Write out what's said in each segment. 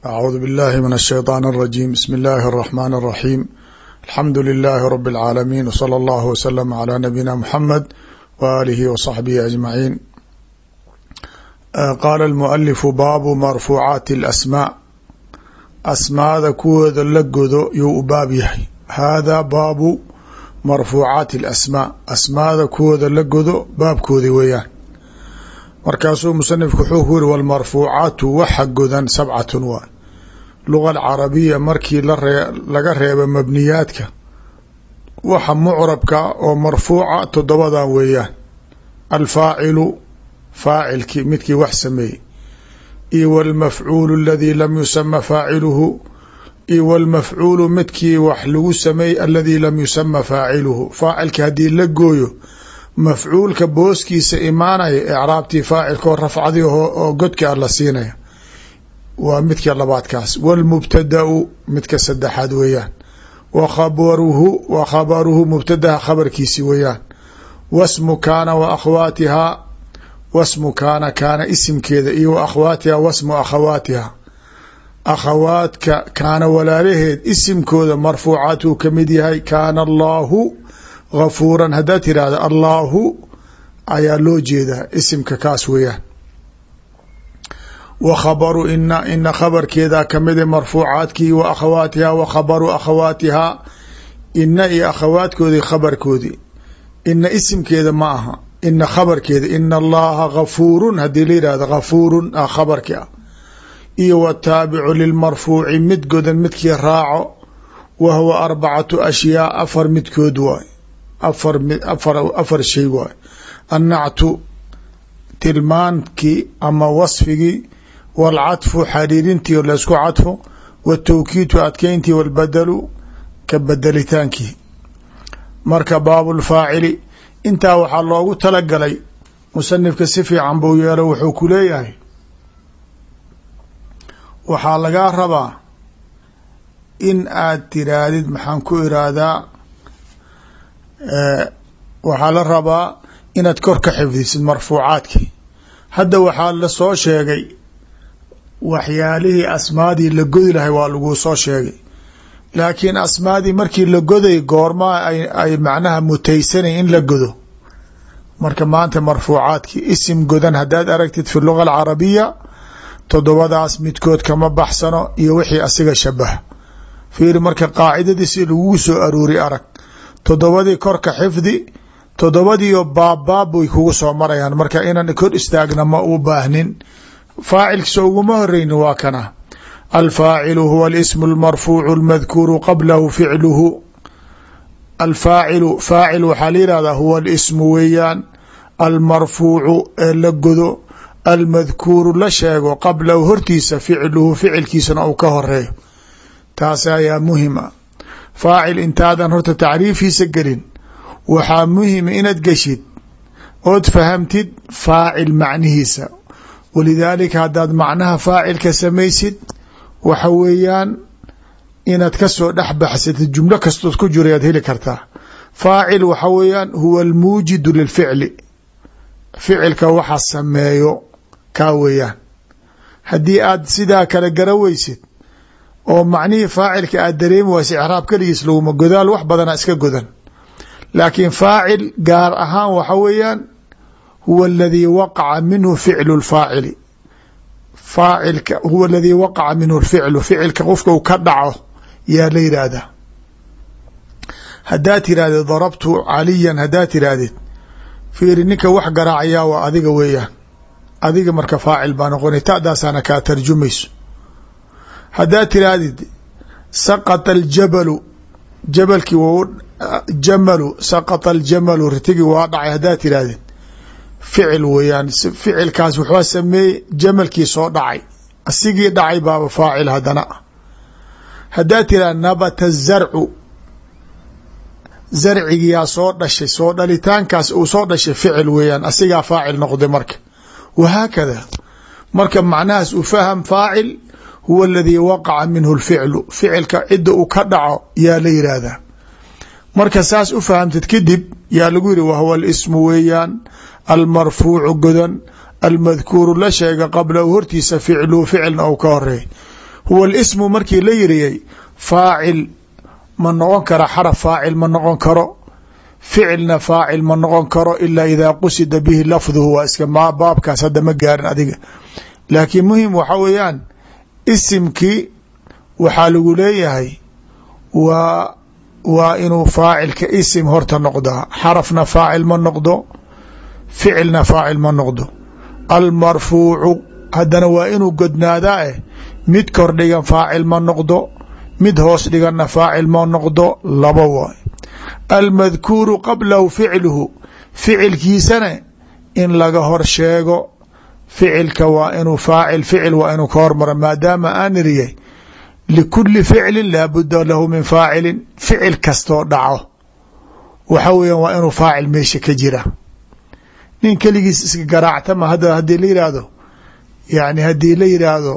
أعوذ بالله من الشيطان الرجيم بسم الله الرحمن الرحيم الحمد لله رب العالمين وصلى الله وسلم على نبينا محمد وآله وصحبه أجمعين. قال المؤلف باب مرفوعات الأسماء أسماءda kuwooda la godo yuu u baab yahay. haadaa baabu marfuucaati اlasmaa asmaada kuwooda la godo baabkoodi weeyaan. markaasuu musanifku wuxuu ku yiri walmarfuucaatu waxa godan sabcatun waa luga alcarabiya markii laga reebo mabniyaadka waxa mucrabka oo marfuuca toddobadan weeyaan. alfaacilu faacilkii midkii wax sameeyey iyo wاlmafcuulu aladii lam yusama faaciluhu iyo wاlmafcuulu midkii wax lagu sameeyey aladii lam yusama faaciluhu. faacilka haddii la gooyo mafcuulka booskiisa imaanaya icraabtii faacilkoo rafcadii oo godka la siinaya waa midka labaadkaas. wاlmubtadau midka saddexaad weeyaan. wa khabaruhu mubtadaha khabarkiisi weeyaan. wasmu kaana wa akhwaatihaa wasmu kaana isimkeeda iyo wa akhwaatiha wasmu akhawaatiha akhawaadka kaana walaalaheed isimkooda marfuucaatu ka mid yahay. kaana allaahu gafuuran haddaad tirahda allaahu ayaa loo jeedaa isimka kaas weeyaan. wa khabaru ina khabarkeedaa kamida marfuucaadkii wa akhawaatiha wa khabaru akhawaatihaa ina iyo akhawaadkoodii khabarkoodii. ina isimkeeda ma aha ina khabarkeeda. ina allaha gafuurun haddii la yihahdo gafuurun khabarki ah iyo wataabicu lilmarfuuci mid godan midkii raaco wa huwa arbacatu ashyaa afar midkood waay afar shay waay. annactu tilmaankii ama wasfigii wاlcadfu xariirintii laysku cadfo wاtawkiidu adkeyntii wاlbadalu ka bedelitaankii. marka baabulfaacili intaa waxaa loogu talagalay musanifka si fiican buu yeelo wuxuu ku leeyahay waxaa lagaa rabaa in aad tiraahdid maxaan ku iraahdaa waxaa la rabaa inaad kor ka xifdisid marfuucaadkii. hadda waxaa la soo sheegay waxyaalihii asmaadii la godi lahay waa laguu soo sheegay, laakiin asmaadii markii la goday goormaa ay macnaha mutaysanay in la godo. marka maanta marfuucaadkii isim godan haddaad aragtid fi luga alcarabiya toddobadaas midkood kama baxsano iyo wixii asiga shabaha. fiiri marka qaacidadiisi lagugu soo aroori arag toddobadii korka xifdi toddobadiio baabbaab way kugu soo marayaan. marka inaan kor istaagna ma u baahnin. faacilkiisa uguma horeyni waa kana alfaacilu huwa alismu almarfuucu almadkuuru qablahu ficluhu. alfaacilu faacil waxaa la yihahdaa huwa alismu weeyaan almarfuucu ee la godo almadkuuru la sheego qablahu hortiisa ficluhu ficilkiisana uu ka horeeyo. taas ayaa muhima. faacil intaadan horta tacriifiisa gelin waxaa muhima inaad geshid ood fahamtid faacil macnihiisa. walidaalika haddaad macnaha faacilka samaysid waxa weeyaan inaad kasoo dhex baxsatid jumlo kastood ku jiro ayaad heli kartaa. faacil waxa weeyaan huwa almuujidu lilficli ficilka waxa sameeyo kaa weeyaan. haddii aad sidaa kale garaweysid oo macnihii faacilka aad dareemi waysa icraab keligiis laguma godaal wax badana iska godan. laakiin faacil gaar ahaan waxa weeyaan huwa aladii waqaca minhu ficlu lfaacili. faacilka huwa aladii waqaca minhu lficlu ficilka qofka uu ka dhaco yaa la yidhaahdaa. haddaad tirahdid darabtu caliyan haddaad tirahdid fiiri ninka wax garaacayaa waa adiga weeyaan. adiga marka faacil baa noqonay ta'daasaana kaa tarjumayso. haddaad tirahdid saqata aljabalu jabalkii jamalu saqata aljamalu ritigi waa dhacay haddaad tirahdid ficil weeyaan. ficilkaas wuxuu sameeyey jamalkii soo dhacay asigii dhacay baaba faacil haddana. haddaad tirahdid nabata zarcu zarcigiyaa soo dhashay soo dhalitaankaas uu soo dhashay ficil weeyaan asigaa faacil noqday marka. wahaakada marka macnahaas u faham faacil huwa aladii waqaca minhu lficlu ficilka cidda uu ka dhaco yaa la yidhaahdaa. marka saas u fahamtid kadib yaa lagu yihi wahuwa alismu weeyaan almarfuucu godan almadkuuru la sheega qablahu hortiisa ficluhu ficilna ou ka horeey. huwa اlsmu markii la yiriyey faacil ma noqon kara xaraf faacil ma noqon karo ficilna faacil ma noqon karo ilaa idaa qusida bihi lafduhu waa iska baabkaas hadda ma gaarin adiga laakiin muhim waxa weeyaan isimkii waxaa lagu leeyahay waa inuu faacilka isim horta noqdaa xarafna faacil ma noqdo ficilna faacil ma noqdo almarfuucu haddana waa inuu godnaadaa mid kor dhigan faacil ma noqdo mid hoos dhiganna faacil ma noqdo laba waay almadkuuru qablahu ficluhu ficilkiisana in laga hor sheego ficilka waa inuu faacil ficil waa inuu ka hormaro maadaama aan iriyay likuli ficlin laa budda lahu min faacilin ficil kastoo dhaco waxa weeyaan waa inuu faacil meesha ka jira nin keligiis iska garaactama haddii la yidhaahdo yani haddii la yidhaahdo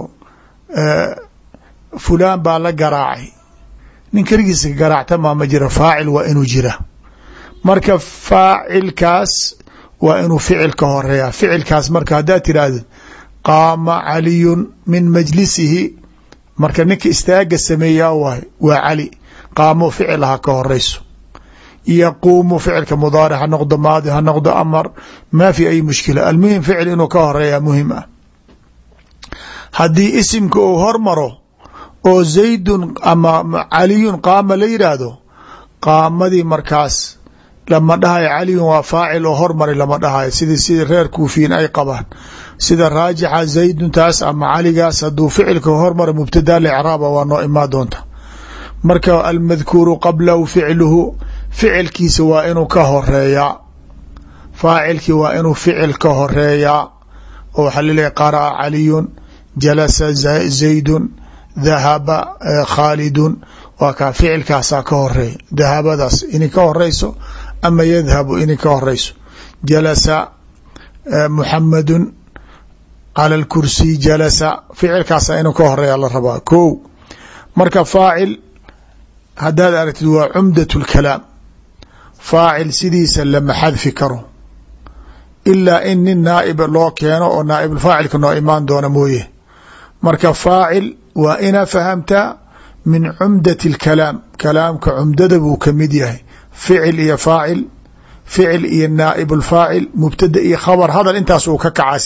fulaan baa la garaacay nin keligiis iska garaactama ma jira faacil waa inuu jira marka faacilkaas waa inuu ficil ka horeeya ficilkaas marka haddaad tiraahdo qaama caliyun min majlisihi marka ninka istaaga sameeyaa waay waa cali qaamo ficil ha ka horeyso yaquumu ficilka mudaaric ha noqdo maadi ha noqdo amar maa fi ay mushkila almuhim ficil inuu ka horeeya muhim ah haddii isimka uu hormaro oo zaydun ama caliyun qaama la yidhaahdo qaamadii markaas lama dhahayo caliyun waa faacil oo hormari lama dhahayo sidii reer kuufiyin ay qabaan sida raajixa zaydun taas ama caligaas hadduu ficilka hormaro mubtada licraaba waa noo imaan doonta marka almadkuuru qablahu ficluhu ficilkiisa waa inuu ka horeeyaa faacilkii waa inuu ficil ka horeeyaa oo waxaa laleeyahy qara'a caliyun jalasa zaydun dahaba khaalidun waa kaa ficilkaasaa ka horeeya dahabadaas inay ka horeyso ama yadhabu inay ka horeyso jalasa muxamadun cala lkursiy jalasa ficilkaasa inuu ka horeeya la rabaa ko marka faacil haddaad aragtid waa cumdat lkalaam faacil sidiisa lama xadfi karo ilaa in nin naaib loo keeno oo naaibulfaacilka noo imaan doona mooye marka faacil waa inaa fahamtaa min cumdati اlkalaam kalaamka cumdada buu ka mid yahay ficil iyo faacil ficil iyo naaib ulfaacil mubtada iyo khabar hadal intaas uu ka kacaa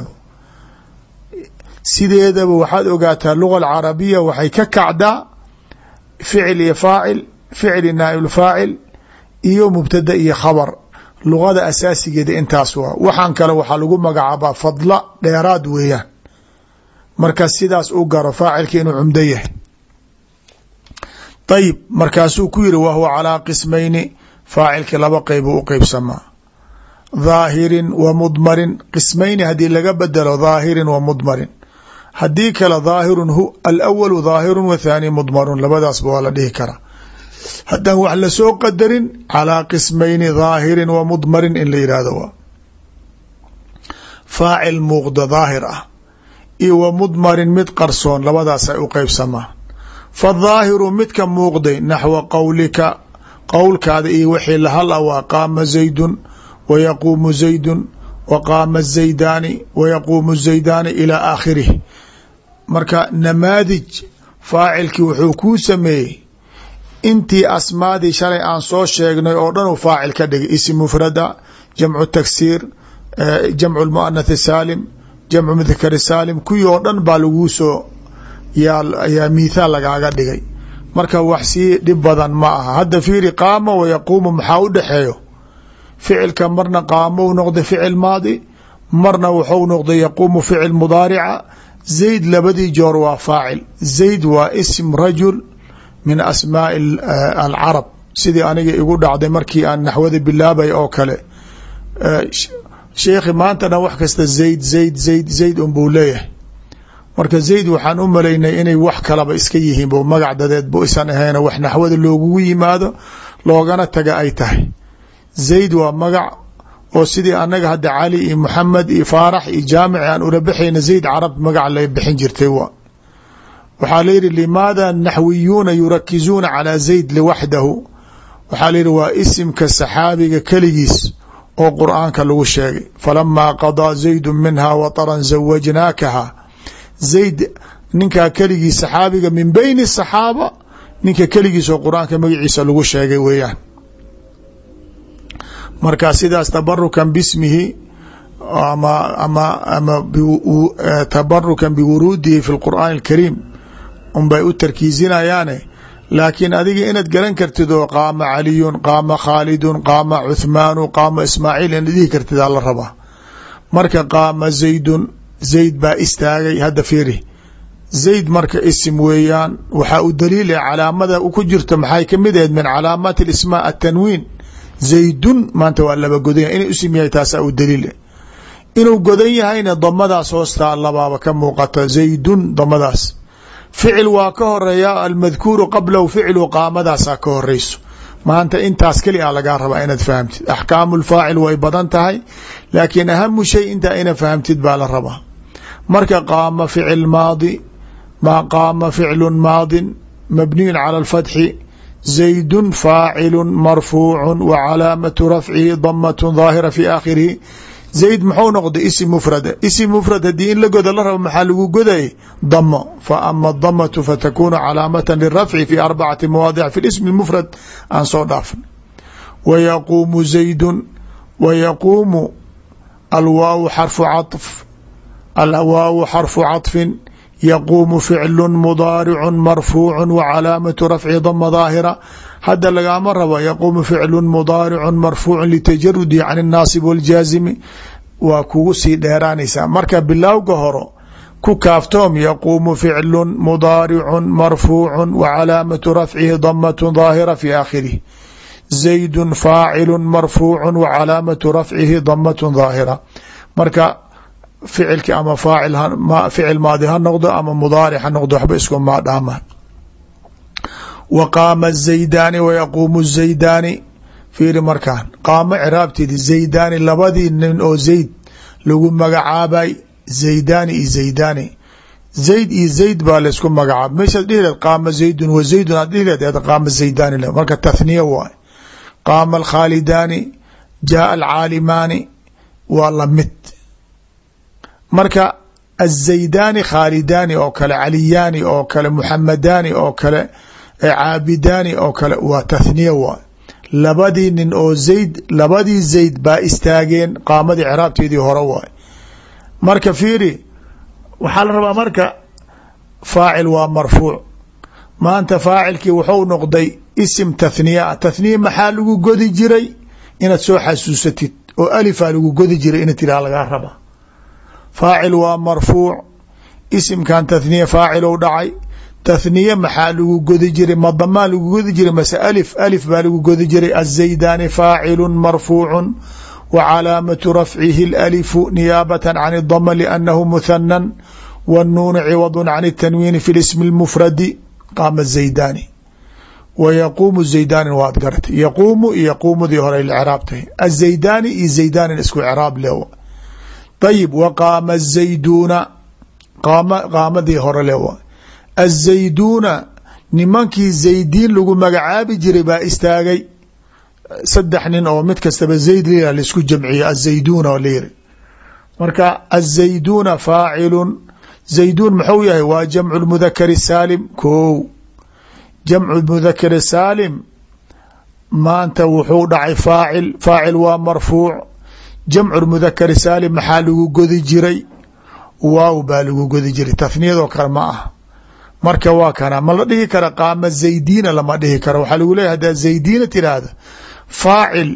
sideedaba waxaad ogaataa luga alcarabiya waxay ka kacdaa ficil iyo faacil ficil iyo naaib ulfaacil iyo mubtada iyo khabar lugada asaasigeeda intaas waa waxaan kale waxaa lagu magacaabaa fadla dheeraad weeyaan marka sidaas u garo faacilka inuu cumdo yahay ayib markaasuu ku yiri wahuwa calaa qismayni faacilka laba qeybu u qeybsamaa dhaahirin wa mudmarin qismayni haddii laga bedelo dhaahirin wa mudmarin haddii kale dhaahirun alawalu dhaahirun wa thaani mudmarun labadaasba waa la dhihi karaa haddaan wax lasoo qadarin calaa qismayni dhaahirin wa mudmarin in la yidhaahdo waa faacil muuqda dhaahir ah iyo wa mudmarin mid qarsoon labadaas ay u qeybsamaan fadhaahiru midka muuqday naxwa qowlika qowlkaada iyo wixii lahal a waa qaama zaydun wa yaquumu zaydun wa qaama zaydaani wa yaquumu zaydaani ilaa aakhirih marka namaadij faacilkii wuxuu kuu sameeyey intii asmaadii shalay aan soo sheegnay oo dhan uu faacil ka dhigay isim mufrada jamcu taksiir jamcu lmuanath saalim jamcu mudakari saalim kuwii oo dhan baa laguu soo yaa mithaal lagaaga dhigay marka wax sii dhib badan ma aha hadda fiiri qaama wa yaquumu maxaa u dhexeeyo ficilka marna qaamo u noqday ficil maadi marna wuxuu noqday yaquumu ficil mudaarica zayd labadii joor waa faacil zayd waa ism rajul min asmaaءi alcarab sidii aniga igu dhacday markii aan naxwada bilaabay oo kale sheekhi maantana wax kasta zayd zayd zayd zayd un buu leeyahay marka zayd waxaan u malaynay inay wax kalaba iska yihiin bo magac dadeed bu isan ahayn wax naxwada loogugu yimaado loogana taga ay tahay zayd waa magac oo sidii anaga hadda cali iyo moxamed iyo faarax iyo jaamic aan ula baxayna zayd carab magac la bixin jirtay waxaa la yidhi limaada naxwiyuuna yurakizuuna calaa zayd liwaxdahu waxaa la yidhi waa isimka saxaabiga keligiis oo qur'aanka lagu sheegay falamaa qadaa zaydu minha wataran zawajnaakaha zayd ninkaa keligii saxaabiga min bayni الصaxaaba ninka keligiisoo qur-aanka magaciisa lagu sheegay weeyaan. marka sidaas tabarukan bismihi ama tabarukan biwuruudihi fi اlqur'aan اlkariim unbay u tarkiisinayaane, laakiin adiga inaad garan kartid oo qaama caliyun, qaama khaalidun, qaama cuthmaanu, qaama ismaaciil inaad dhihi kartid aa la rabaa. marka qaama zaydun, zayd baa istaagay. hadda fiiri, zayd marka isim weeyaan, waxaa u daliil calaamada ku jirto maxay kamid ahayd min calaamaati ismaa atanwiin. zaydun maanta waa laba godan yahay, inuu isim yahay taasaa u daliil. inuu godan yahayna damadaas hoostaa labaaba ka muuqata, zaydun damadaas. ficil waa ka horeeya, almadkuuru qablahu ficlu qaamadaasaa ka horeyso. maanta intaas keli a lagaa rabaa inaad fahamtid. axkaamu lfaacil way badan tahay, laakiin ahamu shay intaa ina fahamtid baa la rabaa. marka qaama ficil maadi, maa qaama ficlu maadin mabniyun cala alfatxi, zaydun faacilu marfuucu wa calaamatu rafcihi damatun daahira fi aakhirihi. zayd muxuu noqday isim mufrada. isim mufrad haddii in la goda la rabo maxaa lagu godayay damo. fa ama damatu fatakunu calaamatan lirafci fi arbacati mawaadic fi ismi mufrad aan soo dhaafn. wa yaquumu zaydun, wa yaquumu alwaawu xarfu caطf, alwaawu xarfu caطfin, yaquumu ficlu mudaaricu marfuucu wa calaamatu rafci dama daahira. hadda lagaama rabo yaquumu ficlu mudaaricu marfuucu litajarudi can الnaasib wاljaazimi, waa kugu sii dheeraanaysaa. marka bilowga horo ku kaaftoom yaquumu ficlu mudaaricu marfuucu wa calaamatu rafcihi damatun daahira fi aakhirih. zaydu faacilu marfuucu wa calaamatu rafcihi damatun daahira. marka ficilki ama ficil maadi ha noqdo ama mudaaric ha noqdo waxba isku maa dhaamaan. wa qaama الزaydaani wa yaquumu الزaydaani. fiiri markaan qaamo ciraabteedi zaydaani, labadii nin oo zayd lagu magacaabay, zaydaani iyo zaydaani. zayd iyo zayd baa laysku magacaaba. meeshaad dhihi leed qaama zaydun wa zaydun aad dhihi leed qaama zaydaani, marka tathniya waay. qaama alkhaalidaani, jaaa alcaalimaani waa lamid. marka الزaydaani khaalidaani oo kale, caliyaani oo kale, muxamadaani oo kale, caabidaani oo kale waa tathniya waay. labadii nin oo zayd, labadii zayd baa istaageen, qaamadii ciraabteedii hore waay. marka fiiri, waxaa la rabaa marka faacil waa marfuuc. maanta faacilkii wuxuu noqday isim tathniya. tathniya maxaa lagu godi jiray? inaad soo xasuusatid oo alifaa lagu godi jiray inaad tiraa lagaa raba. faacil waa marfuuc, isimkan tathniya faacilou dhacay. tathniye maxaa lagu godi jiray? madamaa lagu godi jiray mase alif? alif baa lagu godi jiray. الزaydaani faacilu marfuucu wa calaamatu rafcihi اlalifu niyaabata can الdama lأnnahu muhanan wالnuunu ciwadu can الtanwiini fi اsmi اlmufradi. qaama الزaydaani wa yaquumu الزaydaani waad garatay. yaquumu iyo yaquumudii hore craab tahay. الزaydaani iyo zaydanin isku craab le. ayib wa qaama الزayduuna, qaamadii hore le wa. الزayduuna nimankii zaydiin lagu magacaabi jiray baa istaagay. saddex nin oo mid kastaba zayd la laisku jamciye الزayduuna oo la yiri. marka الزayduuna faacilun, zayduun muxuu yahay? waa jamcu mudakari saalim. ko jamcu mudakari saalim maanta wuxuu dhacay faacil. faacil waa marfuuc. jamcu mudakari saalim maxaa lagu godi jiray? waaw baa lagu godi jiray. tahniyadoo kale ma ah. marka waa kana ma la dhihi kara qaama zaydiina, lama dhihi karo. waxaa lagu leeyahy haddaa zaydiina tiraahda faacil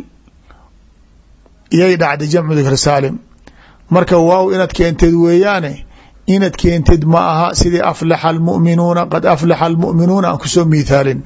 iyay dhacday jamcu mudakar saalim. marka waaw inaad keenteed weeyaane, inaad keenteed ma aha. sidii aflaxa almu'minuuna, qad aflaxa almu'minuuna aan kusoo miithaalin.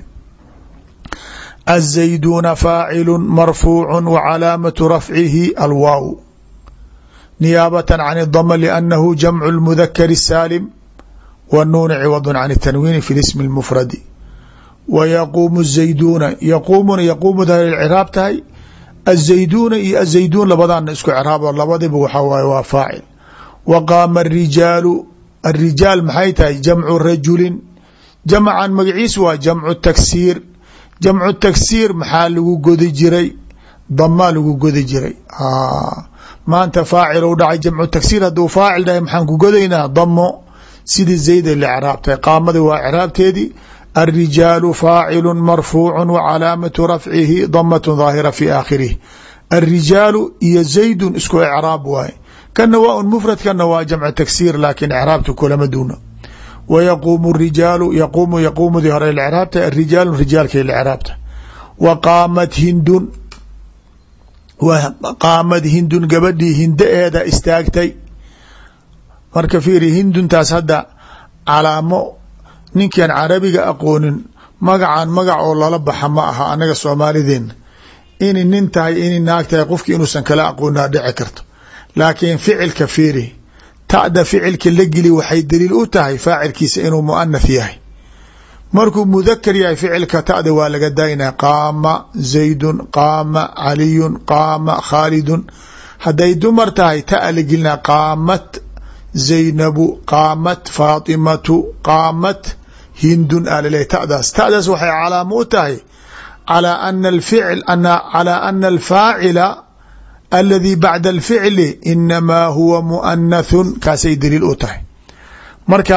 الزayduuna faacilu marfuucu wa calaamatu rafcihi alwaaw niyaabata can الdama lأnnahu jamcu اlmudakari الsaalim wالnuuni ciwad can الtanwiini fi اsmi اlmufradi. wa yaquumu الزayduuna, yaquumuna yaquumuda craab tahay. الزayduuna iyo الزayduun labadaana isku craabo, labadiba waxaa waaye waa faacil. wa qaama الrijaalu, الrijaal maxay tahay? jamcu rajulin. jamcan magaciis waa jamcu taksiir. jamcu taksiir maxaa lagu godi jiray? damaa lagu godi jiray. maanta faacil u dhacay jamcu taksiir. hadduu faacil dhahay maxaan ku godaynaa? damo. sidii zayda licraabtahay qaamada waa craabteedii الrijaalu faacilu marfuucu wcalaamatu rafcihi damat daahira fi aakhirihi الrijaalu iyo zaydun isku icraab waaye kana waa un mfrad kana waa jamcu tagsiir laakin icraabta kulama duuna wayaquumu rijaalu yaquumudii hore icraabta arijaalu rijaalkay icraabta wa qaamad hindun gabadhii hindaeeda istaagtay marka fiiri hinduntaas hadda calaamo ninkan carabiga aqoonin magacan magac oo lala baxa ma aha anaga soomaalideena inay nin tahay inay naag tahay qofki inuusan kala aqoonaa dhici karto laakiin ficilka fiiri ta'da ficilka la geli waxay daliil u tahay faacilkiisa inuu muanath yahay markuu mudakar yahay ficilka ta'da waa laga daynaa qaama zaydun qaama caliyun qaama khaalidun hadday dumar tahay ta'a la gelinaa qaamat zaynabu qaamat faatimatu qaamat hindun alale ta'daas waxay calaamo u tahay calى ana alfaacila aladi bacda alficli inamaa huwa muanathun kaasay daliil u tahay marka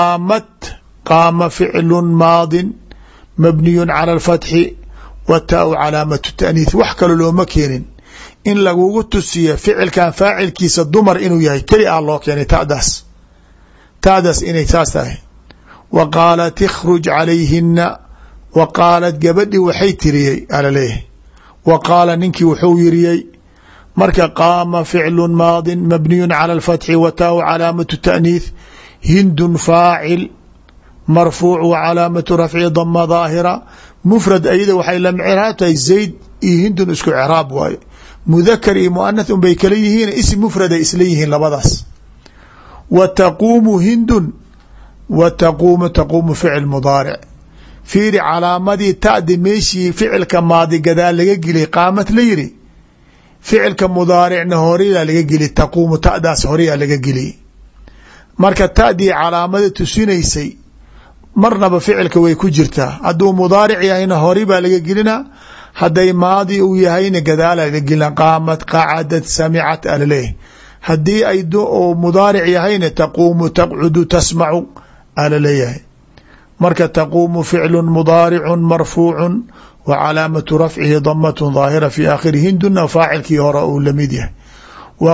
qaama ficlu maadin mabniyu calى اlfatxi wataau calaamatu taaniith wax kalo looma keenin in lagugu tusiya ficilkan faacilkiisa dumar inuu yahay keli a loo keenay ta'daas inay saas tahay wa qaalat ikhruj calayhina wa qaalat gabadhii waxay tiriyey alaleeyahay wa qaala ninkii wuxuu yiriyey marka qaama ficlu maadin mabniyu calى اlfatxi wataau calaamatu taaniith hindun faacil marfuuc wa calaamatu rafci dama daahira mufrad ayada waxay la micraab tahay zayd iyo hindun isku craab waaye mudakar iyo muanath un bay kala yihiin isim mufraday isla yihiin labadaas wa taquumu hindun wa taquumu ficil mudaaric fiiri calaamadii ta'di meeshii ficilka maadi gadaa laga geliyay qaamad la yiri ficilka mudaaricna horeyaa laga geliyay taquumu ta'daas horeyaa laga geliyay marka ta'dii calaamada tusinaysay marnaba ficilka way ku jirtaa hadduu mudaaric yahayna hori baa laga gelinaa hadday maadi uu yahayna gadaala laga gelina qaamad qacadad samicat alaleeh haddii ay mudaaric yahayna taquumu taqcudu tasmacu alaleeyahay marka taquumu ficlu mudaaricu marfuucu wa calaamatu rafcihi damat daahira fi aakhiri hinduna faacilkii hore uu lamid yahay wa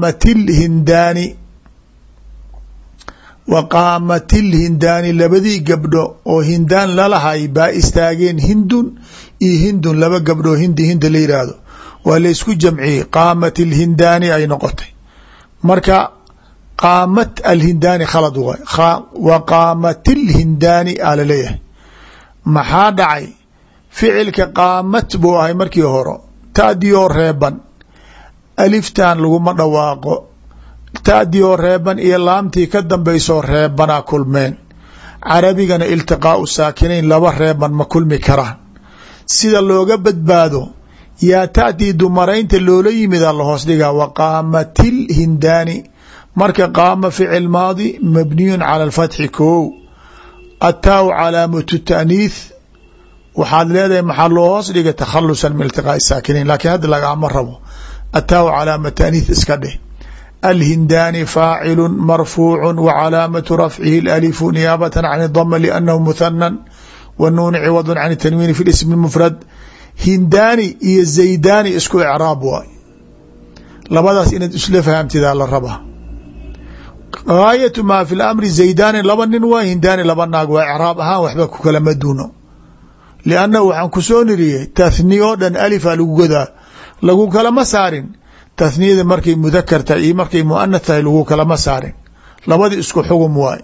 qaamat ilhindaani labadii gabdho oo hindaan lalahay baa istaageen hindun iyo hindun laba gabdhoo hinda la yidhaahdo waa laysku jamciyey qaamat ilhindaani ay noqotay marka qaamat alhindaani khalad waay wa qaamat ilhindaani aa laleeyahay maxaa dhacay ficilka qaamat buu ahay markii hore ta'dioo reeban aliftan laguma dhawaaqo ta'dioo reeban iyo laamtii ka dambaysoo reebanaa kulmeen carabigana iltiqaau saakinayn laba reeban ma kulmi karaan sida looga badbaado yaa ta'dii dumaraynta loola yimida lahoos dhigaa wa qaamatil hindaani marka qaama ficil maadi mabniyun cala alfatxi kow attaau calaamatu taaniith waxaad leedahay maxaa loo hoos dhiga takhalusan min iltiqaai saakinayn laakiin hadda lagaama rabo attaau calaama taaniith iska dheh alhindaani faacilu marfuucu wa calaamatu rafcihi alalifu niyaabatan can idama liannahu muhanan wanuuni ciwadu can tanwiini fi ismi mufrad hindaani iyo zaydaani isku icraab waay labadaas inaad isla fahamtidaa la rabaa gaayatu maa fi lamri zaydaani laba nin waa hindaani laba naag waa icraab ahaan waxba ku kalama duuno liannahu waxaan ku soo niriyey tathniya oo dhan alifa lagu godaa lagu kalama saarin tathniyada markay mudakar tahay iyo markay muanath tahay lagu kalama saarin labadi isku xugum waay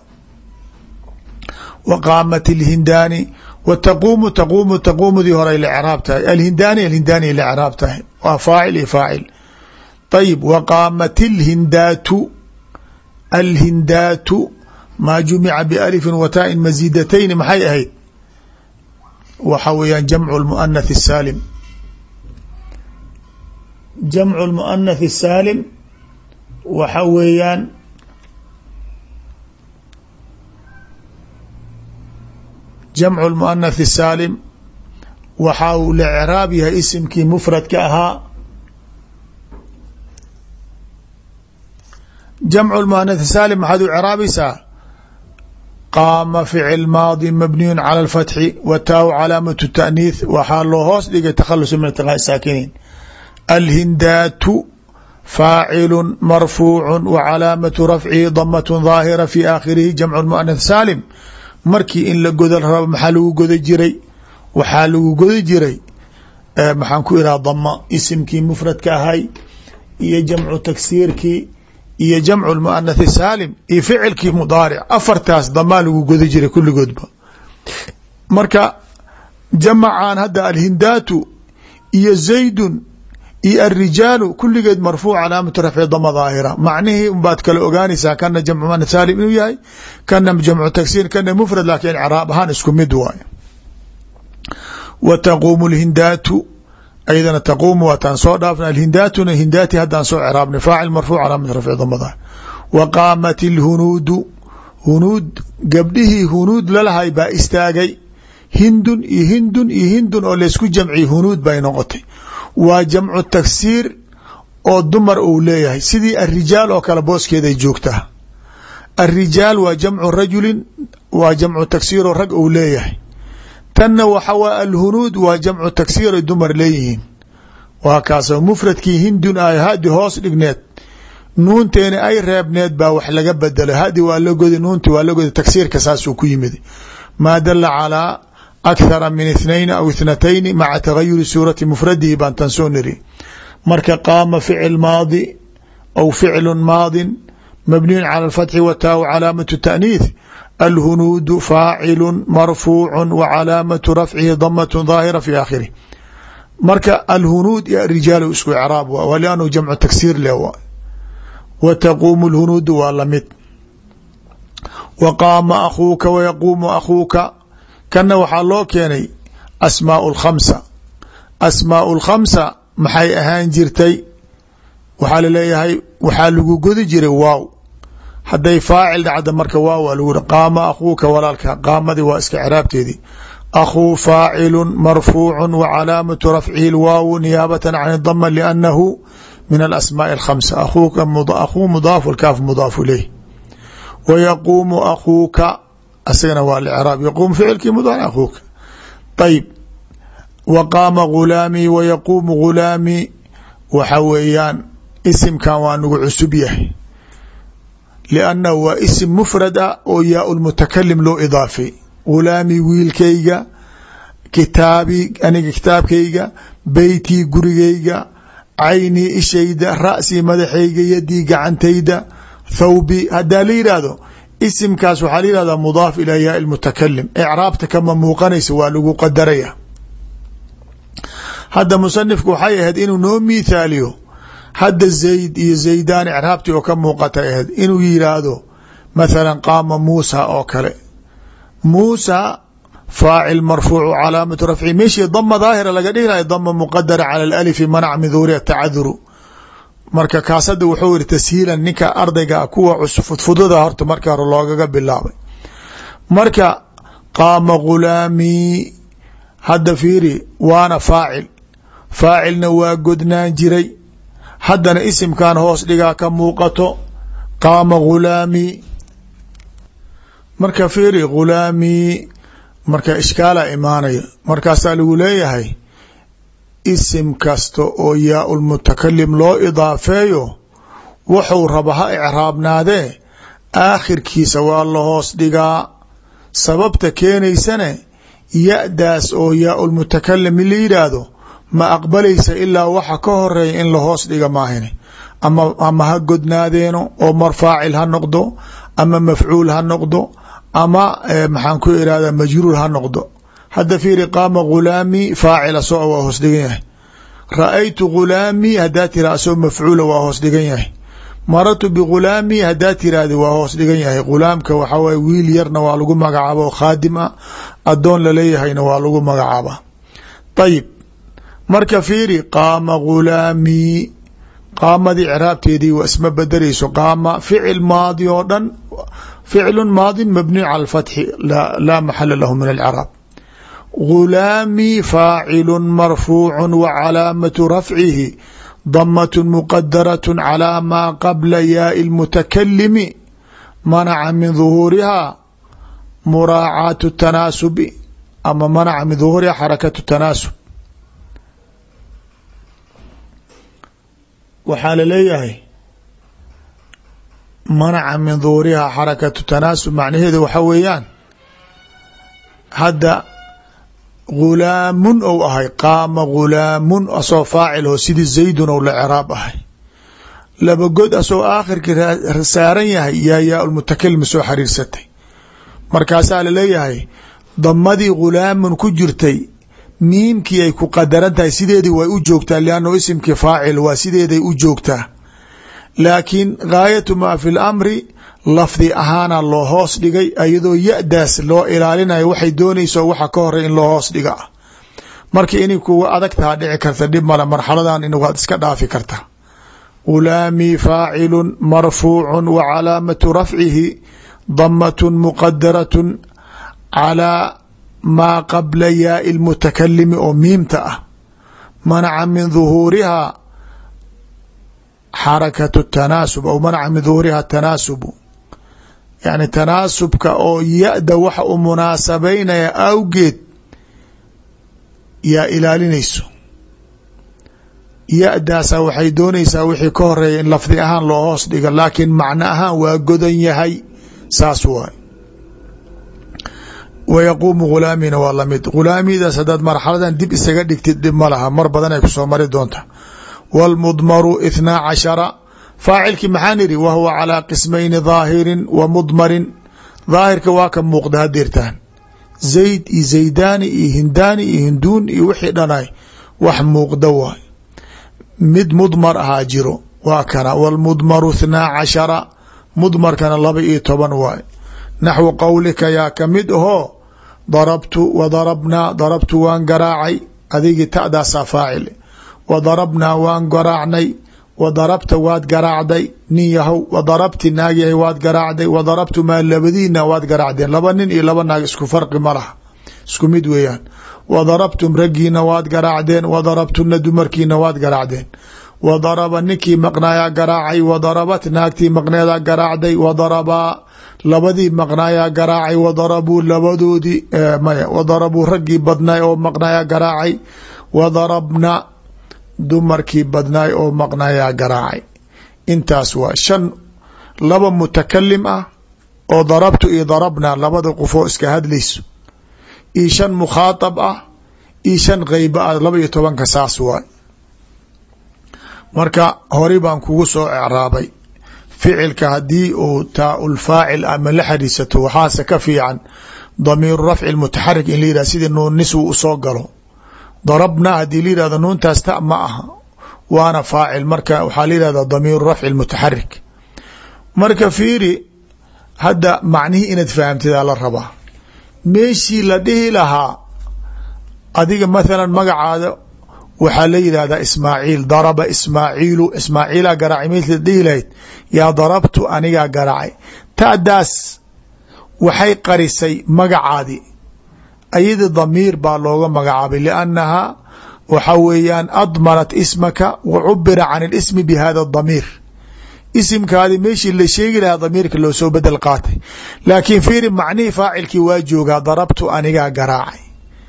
wa qaamat ilhindaani wa taquumudii horay la craab tahay alhindaani la craab tahay waa faacil iyo faacil ayib wa qaamat alhindaatu maa jumica bialifin wa taain masiidatayni maxay ahayd waxa weeyaan jamcu lmuanath الsaalim jamcu lmuanath الsaalim waxa weeyaan jamcu lmuanath الsaalim waxa uu la craab yahay isimkii mufradka ahaa jamcu lmuanath saalim maxaad u craabaysaa qaama ficil maadi mabniyu calى اlfatxi wataaw calaamatu taأniith waxaa loo hoos dhigay takhalusa min iltiqaaءi saakiniin. alhindaatu faacilu marfuucu wa calaamatu rafcihi damat daahira fi aakhirihi jamcu muanath saalim. markii in la goda rabo maxaa lagu goda jiray? waxaa lagu godi jiray maxaan ku ihaha dama isimkii mufradka ahay iyo jamcu tagsiirkii iyo jamcu muanath saalim iyo ficilkii mudaaric afartaas damaa lagu godi jiray kulligoodba. marka jamacan hadda alhindaatu iyo zaydun iyo arijaalu kulligeed marfuuc calaamatu rafci dama daahira. macnihii unbaad kala ogaanaysaa kana jamcu muanath saalim inuu yahay kana jamcu tagsiir kana mufrad laakiin craab ahaan isku mid waayo. wa taquumu lhindaatu aydana taquumu waataan soo dhaafna alhindaatuna hindaati haddaan soo craabnay faacil marfuuc calaamatu rafci dama daahir. wa qaamat ilhunuudu hunuud gabdhihii hunuud lalahay baa istaagay hindun iyo hindun iyo hindun oo laysku jamciy hunuud bay noqotay. waa jamcu tagsiir oo dumar uu leeyahay sidii arijaal oo kale booskeeday joogtaa. arijaal waa jamcu rajulin waa jamcu tagsiir oo rag uu leeyahay. tanna waxa waa alhunuud waa jamcu tagsiir ay dumar leeyihiin. waa kaasoo mufradkii hindun ay hadi hoos dhigneed nuunteena ay reebneed baa wax laga bedelo hadi waa la godi nuunti waa la godi tagsiirka saasuu ku yimid maa dala calaa akhara min اثnayn aw اثnatayni maca tagayuri suurati mufradihi baan tan soo niri. marka qaama ficil maadi aw ficlu maadin mabniyun calى اfatxi wataaw calaamatu taأniith alhunuudu faacilu marfuucu wa calaamatu rafcihi damat daahira fi aakhirih. marka alhunuud iyo arijaalu isku icraab wa lianhu jamcu tagsiir leh wa wa taquumu lhunuudu waa lamid. wa qaama akhuuka wa yaquumu akhuuka kana waxaa loo keenay asmaau lkhamsa. asmaau lkhamsa maxay ahaan jirtay? waxaa laleeyahay waxaa lagu godi jiray waaw hadday faacil dhacda marka waaw waa lagu qaama akhuuka walaalka qaamadii waa iska craabteedii. akhuu faacilu marfuucu wa calaamatu rafcihi lwaawu niyaabata can dama liannahu min alasmaaءi اlkhamsa. akhuu mudaafu lkaaf mudaafu ilayh. wa yaquumu akhuuka asagana waa lcraab yaquum ficilkii mudaaric akhuuka. ayb wa qaama gulaamii wa yaquumu gulaamii waxa weeyaan isimkan waa nagu cusub yahay liannahu waa isim mufrad ah oo yaa lmutakalim loo idaafay. gulaamii wiilkayga kitaabii aniga kitaabkayga beytii gurigayga caynii ishayda ra'sii madaxayga yadii gacantayda thawbi haddaa la yidhaahdo isimkaas waxaa la yihahdaa mudaaf ilaa yaa mutakalim icraabta kama muuqanaysa waa lagu qadaraya. hadda musanifku waxay ahayd inuu noo miithaaliyo hadda zayd iyo zaydaan icraabtii oo ka muuqata ahayd inuu yidhaahdo mathala qaama muusa oo kale. muusa faacil marfuucu calaamatu rafci meeshii dama daahira laga dhigi lahay dama muqadara cala alif manac min duhuriha tacaduru. marka kaas hadda wuxuu yihi tashiilan ninka ardayga kuwa fudfududa horta marka hore loogaga bilaabay. marka qaama gulaamii hadda fiiri waana faacil faacilna waa godnaan jiray haddana isimkan hoos dhigaa ka muuqato qaama gulaamii. marka fiiri gulaamii marka ishkaala imaanaya markaasaa lagu leeyahay isim kasta oo yaa lmutakalim loo idaafeeyo wuxuu raba ha icraabnaadee aakhirkiisa waa la hoos dhigaa. sababta keenaysane ya-daas oo yaa lmutakalim la yidhaahdo ma aqbalaysa ilaa waxa ka horeeya in la hoos dhiga maahine ama ha godnaadeeno oo mar faacil ha noqdo ama mafcuul ha noqdo ama maxaan ku irahda majruur ha noqdo. hadda fiiri qaama gulaamii faacila soo waa hoos dhigan yahay. ra-aytu gulaamii haddaa tira asoo mafcuula waa hoos dhigan yahay. marartu bigulaamii haddaa tiraahdi waa hoos dhigan yahay. gulaamka waxaa waye wiil yarna waa lagu magacaaba oo khaadim ah adoon laleeyahayna waa lagu magacaaba. ayib marka fiiri qaama gulaamii qaamadii craabteedii waa isma bedelayso. qaama ficil maadi oo dhan ficlu maadi mabniy cala اfatxi laa maxala lahu min alcraab. gulaamii faacilu marfuucu wa calaamatu rafcihi damat muqadaraة calى maa qabla yaai اlmutakalimi manaca min duhuuriha muraacaatu tanaasubi ama manaca min duhuuriha xarakatu tanaasub. waxaa laleeyahay manaca min duhuuriha xarakatu tanaasub macnaheedu waxa weeyaan hadda gulaamun ou ahay qaama gulaamun asoo faacil oo sidii zaydun ou la ciraab ahay laba god asoo aakhirkii saaran yahay yaa lmutakalim soo xariirsatay markaasaa laleeyahay damadii gulaamun ku jirtay miimkii ay ku qadaran tahay sideedii way u joogtaa liannahu isimkii faacil waa sideeday u joogtaa laakiin gaayatu maa fi lamri lafdi ahaana loo hoos dhigay iyadoo ya-daas loo ilaalinayo waxay doonayso waxa ka horey in loo hoos dhiga ah marka inay kuga adag taha dhici karta dhib male marxaladan in waad iska dhaafi karta gulaamii faacilu marfuucu wa calaamatu rafcihi damat muqadarat calaa maa qabla yaai lmutakalimi oo miimta ah manaca min duhuuriha xarakatu tanaasub aw manaca min duhuuriha tanaasubu yani tanaasubka oo ya-da waxa u munaasabeynaya awgeed yaa ilaalinayso ya-daasa waxay doonaysaa wixii ka horeeya in lafdi ahaan loo hoos dhiga laakiin macno ahaan waa godan yahay saas waay wayaquumu gulaamina waa lamid gulaamidaas haddaad marxaladan dib isaga dhigtid dhib ma laha mar badan ay kusoo mari doonta wاlmdmaru 12 faacilkii maxaan idhi wa huwa calىa qismayni ظaahirin wa mudmarin daahirka waa ka muuqda hadeertaan zayd iyo zaydaani iyo hindaani iyo hinduun iyo wixii dhanay wax muuqda waay mid mudmar ahaa jiro waa kana wاlmudmaru 12 mudmarkana 12 waay naxwu qowlika yaa kamid ahoo darabtu wadarabnaa darabtu waan garaacay adigii ta'daasaa faacil wadarabnaa waan garaacnay wadarabta waad garaacday nin yahow wadarabti naag yahay waad garaacday wadarabtu maa labadiina waad garaacdeen laba nin iyo laba naag isku farqi ma laha isku mid weeyaan wadarabtum raggiina waad garaacdeen wadarabtuna dumarkiina waad garaacdeen wadaraba ninkii maqnaayaa garaacay wadarabat naagtii maqneedaa garaacday wadarabaa labadii maqnaayaa garaacay wadarabuu labadoodii maya wadarabuu raggii badnaay oo maqnaayaa garaacay wadarabna dumarkii badnaay oo maqnaayaa garaacay intaas waa shan laba mutakalim ah oo darabtu iyo darabna labada qofoo iska hadlayso iyo shan mukhaatab ah iyo shan qeyba ah 12 saas waay marka hori baan kugu soo ecraabay ficilka haddii uu taa faacil ama la xariisato waxaase ka fiican damiiru rafci mutaxarik in la yihah sidii nuun nisw usoo galo darabna haddii la yihahdo nuuntaas ta ma aha waana faacil marka waxaa la yihahda damiiru rafci mutaxarik marka fiiri hadda macnihii inaad fahamtidaa la rabaa meeshii la dhihi lahaa adiga mathalan magacaada waxaa la yidhahdaa ismaaciil daraba ismaaciilu ismaaciilaa garaacay meeshii dhihi lahayd yaa darabtu anigaa garaacay ta'daas waxay qarisay magacaadii ayada damiir baa looga magacaabay liannahaa waxa weeyaan admanat ismaka wa cubira can اlismi bi hada damiir isimkaadi meeshii la sheegi lahaa damiirka loo soo bedel qaatay laakiin fiiri macnihii faacilkii waa joogaa darabtu anigaa garaacay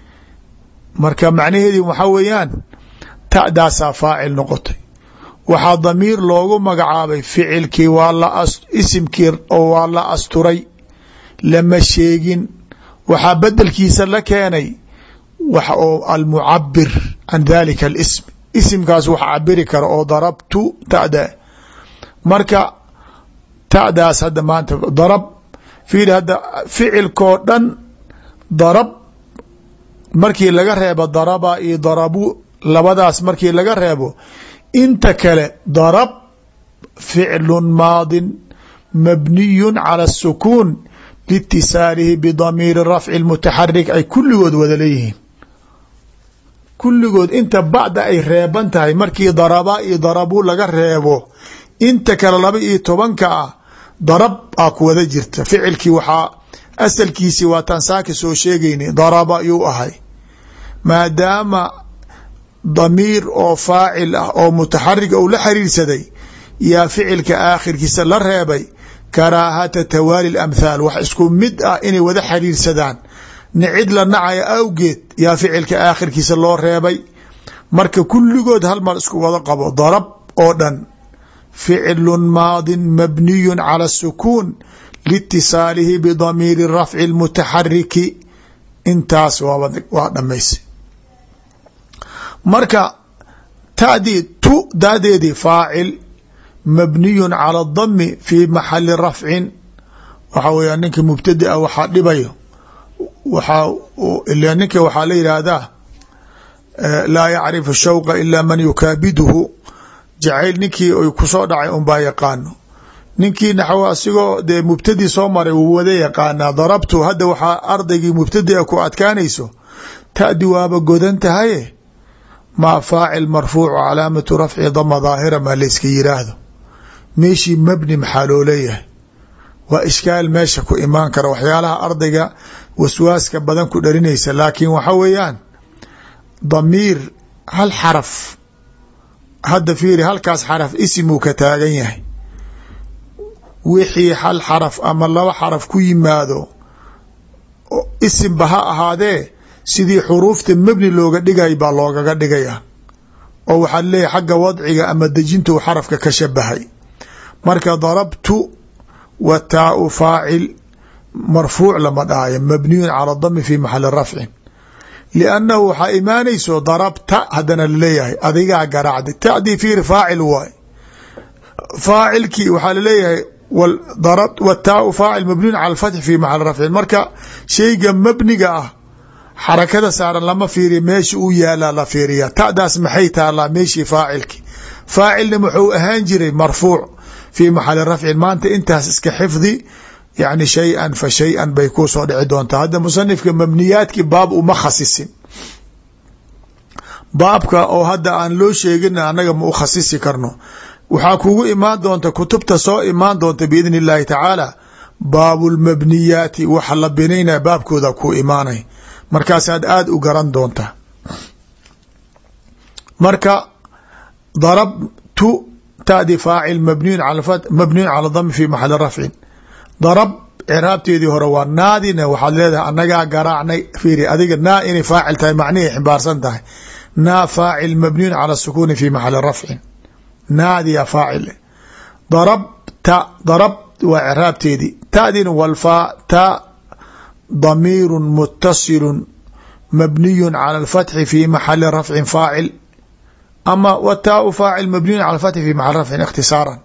marka macnaheedii waxaa weeyaan ta'daasaa faacil noqotay waxaa damiir loogu magacaabay ficilkii waa isimkii oo waa la asturay lama sheegin waxaa bedelkiisa la keenay wax oo almucabir can dalika اlism isimkaas wax cabiri kara oo darabtu ta'da marka ta'daas hadda maanta darab fiiri hadda ficilkoo dhan darab markii laga reebo daraba iyo darabu labadaas markii laga reebo inta kale darab ficlu maadin mabniyu calى الsukuun liitisaalihi bidamiiri rafci اmutaxarik ay kulligood wada leeyihiin kulligood inta bacda ay reeban tahay markii daraba iyo darabu laga reebo inta kale 12 ah darab aa ku wada jirta ficilkii waxaa asalkiisii waa taan saaka soo sheegayna daraba yuu ahay maadaama damiir oo faacil ah oo mutaxarig ou la xiriirsaday yaa ficilka aakhirkiisa la reebay karaahata tawaali lamthaal wax isku mid ah inay wada xiriirsadaan nicid la nacaya awgeed yaa ficilka aakhirkiisa loo reebay. marka kulligood hal mar isku wada qabo darab oo dhan ficlu maadin mabniyu cala sukuun liitisaalihi bidamiiri rafci lmutaxariki. intaas waa dhamaysay. marka tadii tu daadeedii faacil mabniyu cala dami fi maxali rafcin waxaa weya ninka mubtadia waxaa dhibayo ninka waxaa la yihahdaa laa yacrifu shawqa ila man yukaabiduhu. jacayl ninkii ay kusoo dhacay unbaa yaqaano. ninkii naxwo asigoo dee mubtadi soo maray wuu wada yaqaanaa. darabtu hadda waxaa ardaygii mubtadia ku adkaanayso tadi waaba godan tahaye maa faacil marfuucu calaamatu rafci dama daahira maa layska yiraahdo. meeshii mabni maxaa loo leeyahay? waa ishkaal meesha ku imaan kara, waxyaalaha ardayga waswaaska badan ku dhalinaysa. laakiin waxa weeyaan damiir hal xaraf, hadda fiiri halkaas xaraf isimuu ka taagan yahay. wixii hal xaraf ama laba xaraf ku yimaado isimba ha ahaadee sidii xuruufta mabni looga dhigay baa loogaga dhigaya, oo waxaad leeyahay xagga wadciga ama dejinta uu xarafka ka shabahay. marka darabtu wa taau faacil marfuuc lama dhahayo, mabniyun cala dami fi maxali rafcin, liannahu waxaa imaanayso darabta haddana laleeyahay adigaa garaacday. tadii fiiri faacil waay, faacilkii waxaa laleeyahay wataau faacil mabniyun cala alfatxi fi maxali rafcin. marka shayga mabniga ah xarakada saaran lama fiiriya, meesha uu yaalaa la fiiriya. ta'daas maxay taalaa? meeshii faacilki. faacilna muxuu ahaan jiray marfuuc fi maxali rafcin. maanta intaas iska xifdi, yani shay-an fa shay-an bay kuu soo dhici doontaa. hadda musanifka mabniyaadki baab uma khasisin, baabka oo hadda aan loo sheegin annaga ma u khasisi karno. waxaa kugu imaan doonta kutubta soo imaan doonta biidni illaahi tacaala baabu lmabniyaati waxa la binaynaya baabkooda ku imaanay, markaasaad aada u garan doontaa. marka darabtu tadi faacil mabniyun cala dami fi maxali rafcin. darab ciraabteedii hore waa naadina waxaad leedahay annagaa garaacnay. fiiri adiga naa inay faacil tahay macnihay ximbaarsan tahay. naa faacil mabniyun cala sukuuni fi maxali rafcin, naadiya faacil. darabta darab waa ciraabteedii. tadina walfaa ta damiiru mutasilu mabniyu cala alfatxi fi maxali rafcin faacil, ama wataau faacil mabniyun cala alfatxi fi maxali rafcin ikhtisaaran.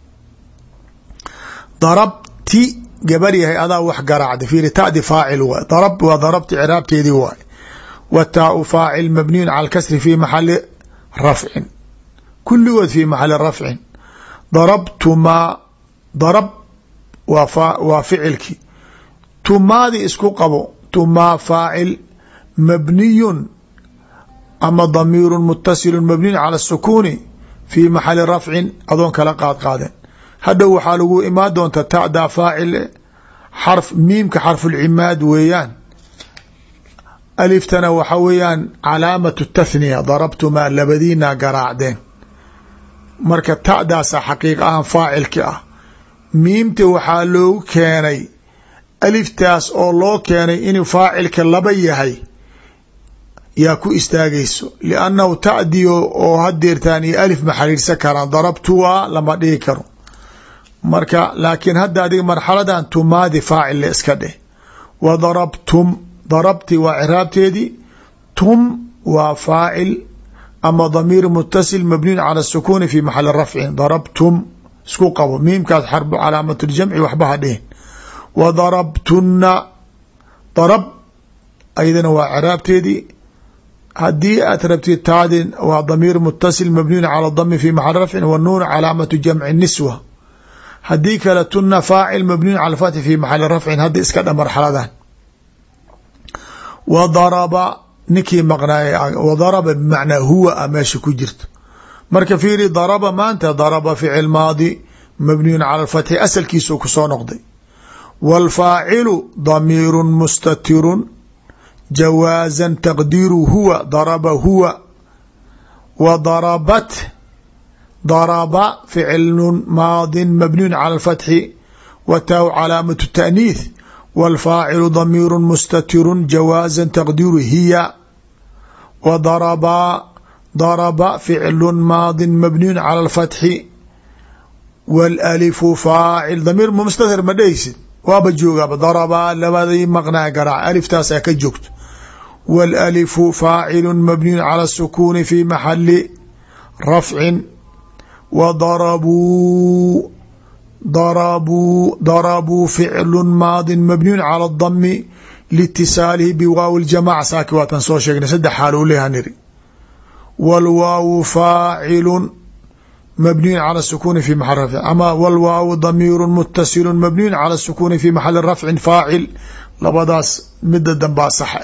darabti gabar yahay adaa wax garaacda. fiiri tadi faacil waay, darab waa darabti ciraabteedii waay. wataau faacil mabniyun cala alkasri fi maxali rafcin, kulligood fi maxali rafcin. darabtumaa darab waa ficilki. tumaadi isku qabo, tumaa faacil mabniyun ama damiiru mutasilu mabniyun cala sukuuni fi maxali rafcin adoon kala qaadqaaden. hadhow waxaa lagu imaan doonta ta'daa faacil xarf miimka xarfulcimaad weeyaan, aliftana waxa weeyaan calaamatu tathniya. darabtumaa labadiina garaacdeen. marka ta'daasa xaqiiq ahaan faacilki ah. miimta waxaa loogu keenay aliftaas oo loo keenay inuu faacilka laba yahay yaa ku istaagayso, liannahu ta'diyo oo hadeertaan iyo alif ma xariirsan karaan. darabtuwaa lama dhihi karo. marka laakiin hadda adiga marxaladan tumaadi faacil le iska dheh. wa darabtum darabti waa ciraabteedii. tum waa faacil ama damiir mutasil mabniyun cala sukuuni fi maxali rafcin. darabtum isku qabo, miimkaas xarbu calaamat ljamci waxba ha dhihin. wa darabtunna darab aydana waa ciraabteedii. haddii aad rabtid taadin waa damiir mutasil mabniyun cala dami fi maxali rafcin wanuun calaamatu jamci niswa. haddii kale tunna faacil mabniyun cala fathi fi maxali rafcin. hadda iska dha marxaladan. wa daraba ninkii maqnaay, wadaraba bimacnaa huwa a meesha ku jirto. marka fiiri daraba maanta daraba ficil maadi mabniyun cala alfatxi asalkiisuu kusoo noqday. wاlfaacilu damiiru mustatiru jawaaza taqdiiru huwa daraba huwa. wa darabat daraba ficlu maadi mabniyun cala alfatxi wtaaw calaamaة التأniiث wاlfaacilu damiir mustatir jawaaza taqdiru hiya wdarabaa darba ficlu maadi mabniyu calى اlfatxi wاlalifu faacil damiir mustatir ma dhehaysid waaba joogaaba darabaa labadii maqnaa garaac aliftaasaa ka joogto wاlalifu faacilu mabniyu calى الsukuni fi maxali rafci wdarabuu darabuu ficlu maadi mabniyu calى الdami liitisaalihi biwaaw اljamac saaki waatan soo sheegnay saddex xaal u leeha niri wاlwaawu faacilu mabniyu calى الsukuni fi maxali rafci ama wاlwaawu damiiru mutasilu mabniyu calى الsukuni fi maxali rafci faacil labadaas mida danbaa sax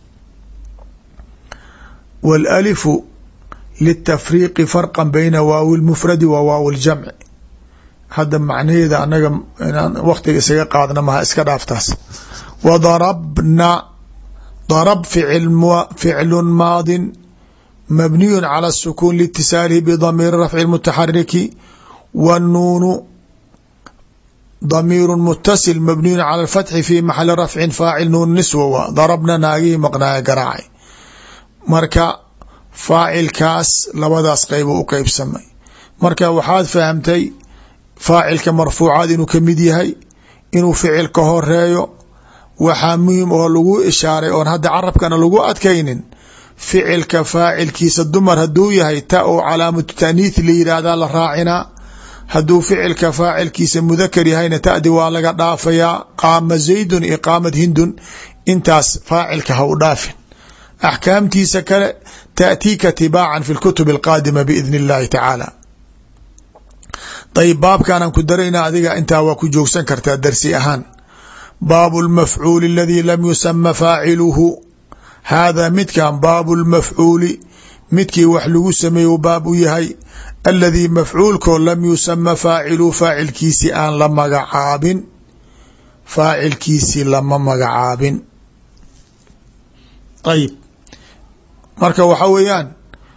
wاlalifu litafriiqi farqa bayna waawi اlmufradi wa waawi اljamci hadda macnaheeda anaga inaan waktiga isaga qaadna maha iska dhaaftaas wdarabna darb ficlu maadi mabniyu calى الsukun liitisaalihi bdamiiri rafci اmutaxariki wاnuunu damiiru mutasil mabniyu calى اfatxi fi maxali rafci faacil nuun niswa waa darabna naagihii maqnaaya garaacay marka faacilkaas labadaas qeyb u qeybsamay marka waxaad fahamtay faacilka marfuucaad inuu kamid yahay inuu ficil ka horeeyo waxaa muhim oo lagu ishaaray oon hadda carabkana lagu adkaynin ficilka faacilkiisa dumar haduu yahay ta oo calaamatu taaniith la yidhaahdaa la raacinaa haduu ficilka faacilkiisa mudakar yahayna ta'di waa laga dhaafayaa qaama zaydun iyo qaamad hindun intaas faacilka ha u dhaafin axkaamtiisa kale taأtiika tibaacan fi اlkutub اlqaadima biidn اllahi tacaala ayb baabkaanaan ku darayna adiga intaa waa ku joogsan kartaa darsi ahaan baabu اlmafcuuli اladii lam yusama faaciluhu haadaa midkan baabu اlmafcuuli midkii wax lagu sameeyo baab u yahay aladii mafcuulkoo lam yusama faaciluhu faacilkiisii aan la magacaabin faacilkiisii lama magacaabin ayb marka waxa weeyaan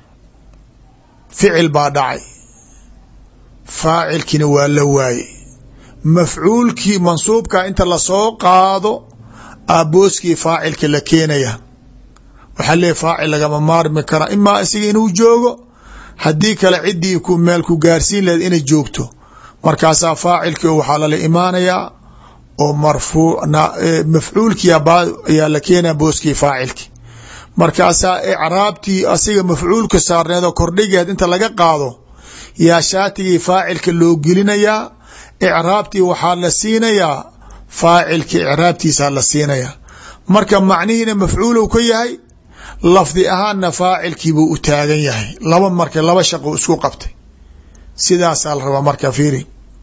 ficil baa dhacay faacilkiina waa la waaye mafcuulkii mansuubka inta lasoo qaado aabooskii faacilka la keenaya waxaa leeyahy faacil lagama maarmi kara imaa isiga inuu joogo haddii kale ciddii ku meel ku gaarsiin laheed inay joogto markaasaa faacilkii waxaa lala imaanayaa oo mafcuulkii ayaa la keenaya booskii faacilki markaasaa icraabtii asiga mafcuulka saarneed oo kordhigeed inta laga qaado yaa shaatigii faacilka loo gelinayaa icraabtii waxaa la siinayaa faacilka icraabtiisaa la siinayaa marka macnihiina mafcuulow ka yahay lafdi ahaanna faacilkiibuu u taagan yahay laba shaqo isku qabtay sidaasaa la rabaa marka fiiri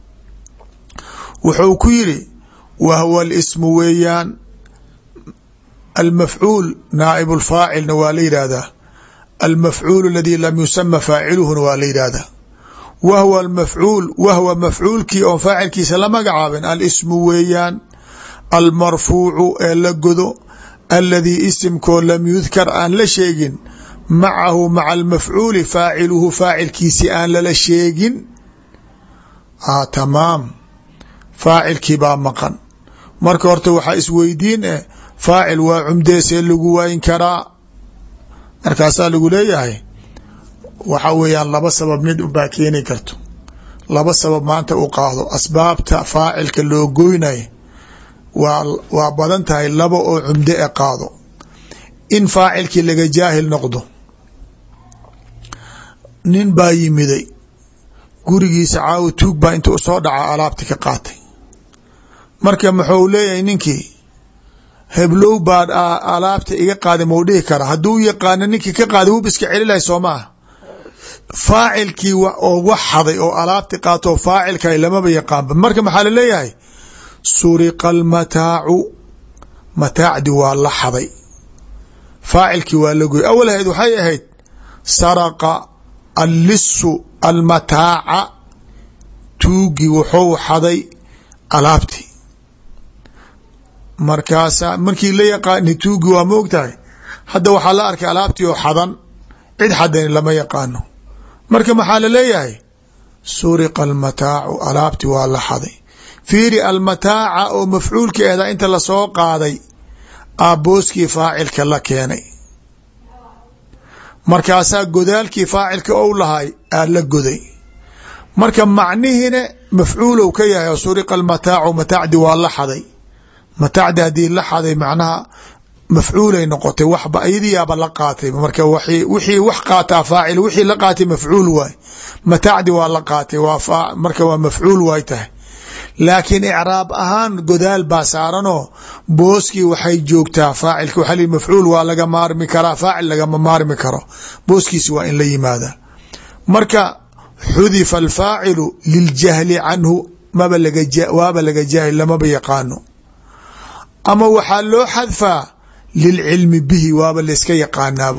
wuxuu ku yidhi wa huwa اlsmu weeyaan almafcuul naaib اlfaacilna waa la yidhaahdaa almafcuul اladii lam yusama faaciluhuna waa la yidhaahdaa wahwa mafcuul wahwa mafcuulkii oon faacilkiisa la magacaabin alismu weeyaan almarfuucu ee la godo aladii isimkoo lam yudkar aan la sheegin macahu maca almafcuuli faaciluhu faacilkiisi aan lala sheegin tamaam faacilkii baa maqan marka horta waxaa isweydiin faacil waa cumdeesee lagu waayin karaa markaasaa lagu leeyahay waxa weeyaan laba sabab mid ubaa keeni karto laba sabab maanta u qaado asbaabta faacilka loo goynay waa badan tahay laba oo cumde e qaado in faacilkii laga jaahil noqdo nin baa yimiday gurigiisa caawi tuug baa inta soo dhaca alaabti ka qaatay marka muxuu leeyahay ninkii heblow baad alaabta iga qaaday mau dhihi kara hadduu yaqaano ninkii ka qaaday wub iska celi lahay soo maaha faacilkii oo wax haday oo alaabti qaato faacilka lamaba yaqaanba marka maxaa laleeyahay suriqa almataacu mataacdi waa la haday faacilkii waa la goy awal ahayd waxay ahayd saraqa allisu almataaca tuugi wuxuu haday alaabti markaasa markii la yaqaani tuugi waa moogtahay hadda waxaa la arkay alaabtii oo xadan cid xadani lama yaqaano marka maxaa laleeyahay suriqa almataacu alaabti waa la xaday fiiri almataaca oo mafcuulka ahda inta lasoo qaaday booskii faacilka la keenay markaasaa godaalkii faacilka ou lahay la goday marka macnihiina mafcuulow ka yahay oo suriqa almataacu mataacdi waa la xaday mataacdi haddii la xaday macnaha mafcuulay noqotay waxba iyadiyaaba la qaatay marka wixii wax qaataa faacil wixii la qaatay mafcuul waay mataacdi waa la qaatay marka waa mafcuul waay tahay laakiin icraab ahaan godaal baa saaranoo booskii waxay joogtaa faacilka waxaa lii mafcuul waa laga maarmi karaa faacil lagama maarmi karo booskiisi waa in la yimaada marka xudifa alfaacilu liljahli canhu waaba laga jaahil lamaba yaqaano ama waxaa loo xadfaa lilcilmi bihi waaba layska yaqaanaabo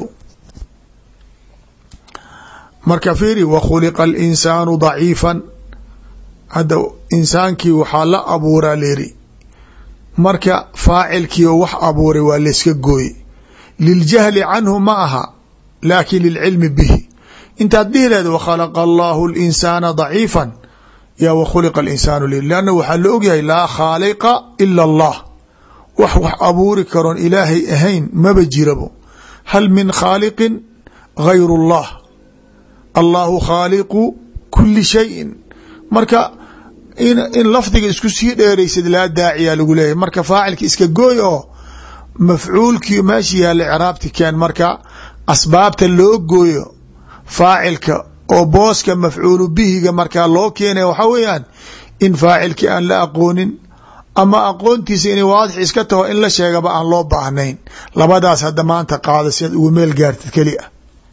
marka fiiri wakhuliqa alinsaanu daciifan hadda insaankii waxaa la abuuraa layiri marka faacilkii oo wax abuuray waa layska gooye liljahli canhu ma aha laakin lilcilmi bihi intaad dhihi lehed wakhalaqa allahu اlinsaana daciifan ya wakhuliqa alinsaanu lanna waxaa la ogyahay laa khaaliqa ila allah wax abuuri karoon ilaahay ahayn maba jirabo hal min khaaliqin gayru اllah allahu khaaliqu kuli shayin marka in lafdiga isku sii dheeraysid laa daaciya lagu leeyahy marka faacilka iska gooy oo mafcuulkii meesha yaalla icraabti keen marka asbaabta loo gooyo faacilka oo booska mafcuulu bihiga markaa loo keenaya waxaa weeyaan in faacilkii aan la aqoonin ama aqoontiisa inay waadix iska taho in la sheegaba aan loo baahnayn labadaas hadda maanta qaada si aad ugu meel gaartid keli ah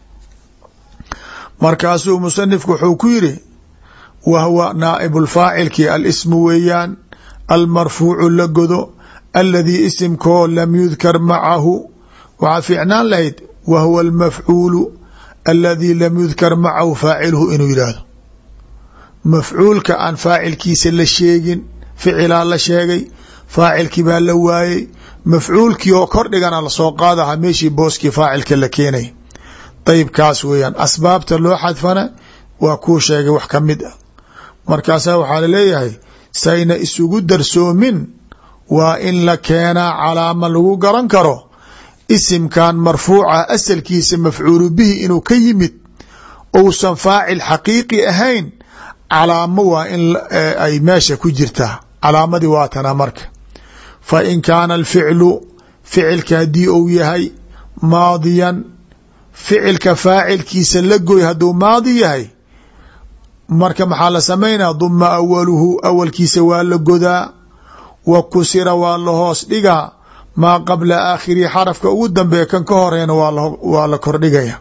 markaasuu musanifku wuxuu ku yidhi wahwa naa'ibu lfaacilkii alismu weeyaan almarfuucu la godo aladii isimkoo lam yudkar macahu waxaa fiicnaan lahayd wahwa almafcuulu aladii lam yudkar macahu faacilhu inuu yidhaahdo mafcuulka aan faacilkiisa la sheegin ficilaa la sheegay faacilkii baa la waayey mafcuulkii oo kordhigana lasoo qaadaha meeshii booskii faacilka la keenay ayb kaas weeyaan asbaabta loo xadfana waa kuu sheegay wax ka mid ah markaasaa waxaa laleeyahay sayna isugu darsoomin waa in la keenaa calaama lagu garan karo isimkan marfuuca asalkiisa mafcuulu bihi inuu ka yimid ousan faacil xaqiiqi ahayn calaamo waa in ay meesha ku jirtaa calaamadii waa tana marka fa in kaana alficlu ficilka haddii uu yahay maadiyan ficilka faacilkiisa la goy hadduu maadi yahay marka maxaa la samaynaa duma awaluhu awalkiisa waa la godaa wa kusira waa la hoos dhigaa maa qabla aakhirihi xarafka ugu dambeeya kan ka horeena waa la kordhigaya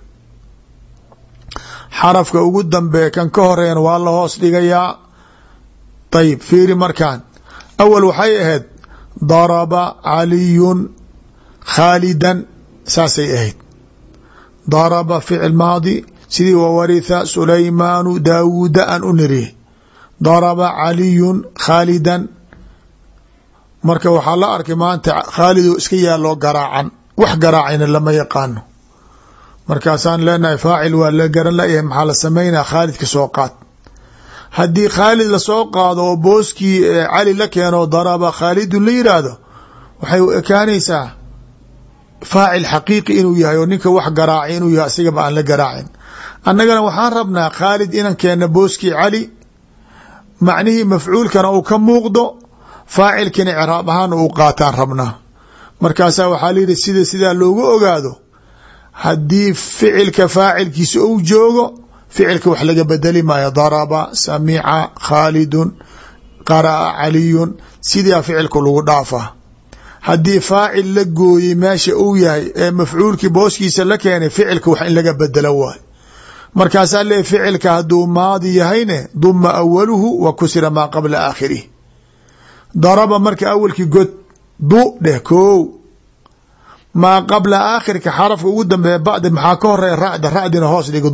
xarafka ugu dambeeya kan ka horeena waa la hoos dhigayaa ayib fiiri markaan awal waxay ahayd daraba caliyun khaalidan saasay ahayd daraba ficil maadi sidii wawaritha sulaymaanu daawuuda aan u niriye daraba caliyun khaalidan marka waxaa la arkay maanta khaalidoo iska yaaloo garaacan wax garaacayna lama yaqaano markaasaan leenahay faacil waa la garan layahay maxaa la samaynaa khaalidka soo qaad haddii khaalid lasoo qaado oo booskii cali la keeno daraba khaalidun la yidhaahdo waxay u ekaanaysaa faacil xaqiiqi inuu yahay oo ninka wax garaacay inuu yahay asigaba aan la garaacin annagana waxaan rabnaa khaalid inaan keenna booskii cali macnihii mafcuulkana uu ka muuqdo faacilkina icraab ahaan uu qaataan rabnaa markaasaa waxaa layidhi sidaa loogu ogaado haddii ficilka faacilkiisa uu joogo ficilka wax laga bedeli maayo daraba samica khaalidun qara'a caliyun sidaa ficilku lagu dhaafaa haddii faacil la gooyey meesha uu yahay ee mafcuulkii booskiisa la keenay ficilka wax in laga bedelo waay markaasaa lee ficilka hadduu maadi yahayne duma awaluhu wa kusira maa qabla aakhirih daraba marka awalkii god du dheh koow maa qabla aakhirka xarafka ugu dambeeya ba'da maxaa ka horeeya racda racdina hoos dhigo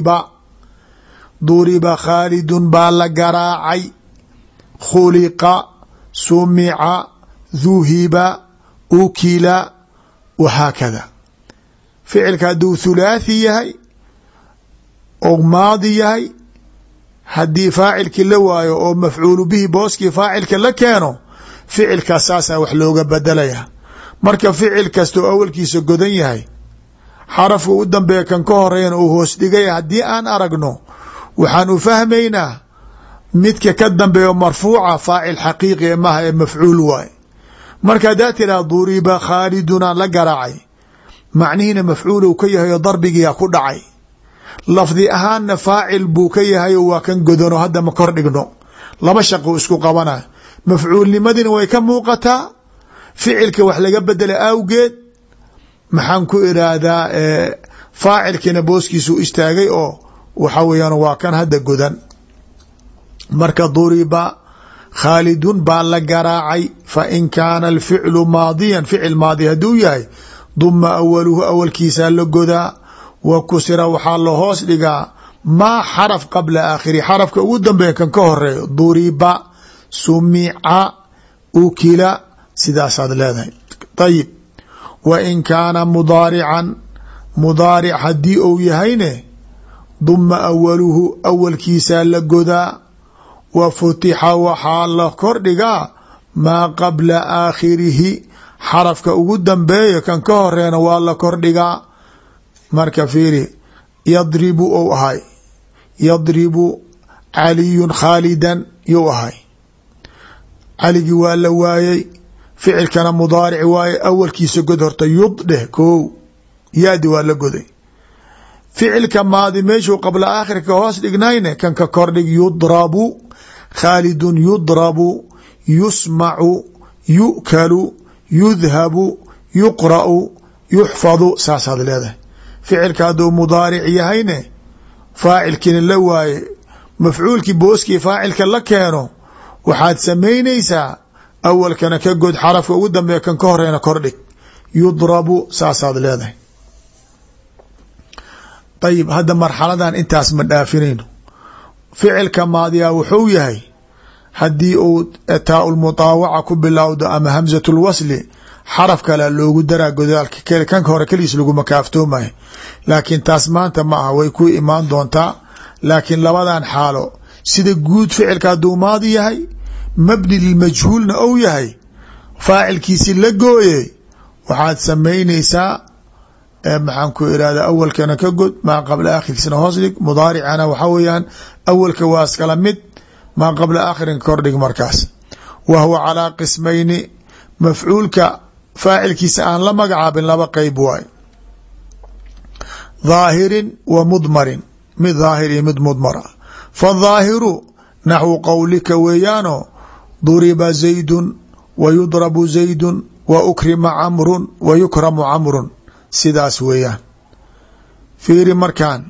duriba khaalidun baa la garaacay khuliqa sumica duhiba ukila wahaakada ficilka hadduu thulaathi yahay oo maadi yahay haddii faacilkii la waayo oo mafcuulu bihi booskii faacilka la keeno ficilkaas saasaa wax looga bedelaya. marka ficil kastoo awalkiisa godan yahay xarafka u dambeeya kan ka horeeyana uu hoos dhigaya haddii aan aragno waxaan u fahmaynaa midka ka dambeeyo marfuuca faacil xaqiiqi e maha ee mafcuul waay. marka haddaa tiraa duriba khaalidunaan la garaacay macnihiina mafcuulow ka yahay oo darbigiyaa ku dhacay, lafdi ahaanna faacil buu ka yahay oo waa kan godano hadda ma kor dhigno, laba shaqo isku qabana. mafcuulnimadina way ka muuqataa, ficilka wax laga bedela awgeed maxaan ku iraahdaa faacilkiina booskiisu istaagay oo waxa weeyaan waa kan hadda godan. marka duriba khaalidun baa la garaacay fa in kaana alficlu maadiyan ficil maadi hadduu yahay duma awaluhu awalkiisaa la godaa wa kusira waxaa la hoos dhigaa maa xaraf qabla aakhiri xarafka ugu dambeeya kan ka horeeyo duriba sumica ukila sidaasaad leedahay. ayib wa in kaana mudaarican mudaaric haddii uu yahayne duma awaluhu awalkiisaa la godaa wa futixa waxaa la kordhigaa maa qabla aakhirihi xarafka ugu dambeeya kan ka horeena waa la kordhigaa. marka fiiri yadribu ou ahay yadribu caliyun khaalidan you ahay, caligii waa la waayey ficilkana mudaaric waaye awalkiisa god horta yud dheh kow yaadi waa la goday. ficilka maadi meeshuu qabla aakhirka hoos dhignayne kan ka kordhig yudrabu khaalidun yudrabu yusmacu yu'kalu yudhabu yuqra'u yuxfadu saasaad leedahay. ficilka hadduu mudaaric yahayne faacilkiina la waaye mafcuulkii booskii faacilka la keeno waxaad samaynaysaa awalkana ka god xarafka ugu dambeeya kan ka horeena kordhig yudrabu saasaad leedahay. ayib hadda marxaladan intaas ma dhaafinayno. ficilka maadiya wuxuu yahay haddii uu taa lmutaawaca ku bilowdo ama hamzat lwasli xaraf kale loogu daraa godaalka kanka hore keligiis laguma kaaftoomayo, laakiin taas maanta ma aha way ku imaan doontaa. laakiin labadan xaalo sida guud ficilka hadduu maadi yahay mabni lilmajhuulna ou yahay faacilkiisi la gooyey waxaad samaynaysaa maxaan ku irahda awalkana ka god maa qabla aakhirkiisna hoos dhig. mudaaricana waxa weeyaan awalka waa iskala mid maa qabla aakhirin kordhig. markaas wa huwa calaa qismayni mafcuulka faacilkiisa aan la magacaabin laba qeyb waay, dhaahirin wa mudmarin, mid dhaahir iyo mid mudmara. faالdhaahiru naxwu qowlika weeyaano duriba zaydun wa yudrabu zaydun wa ukrima camrun wa yukramu camrun sidaas weeyaan. fiiri markaan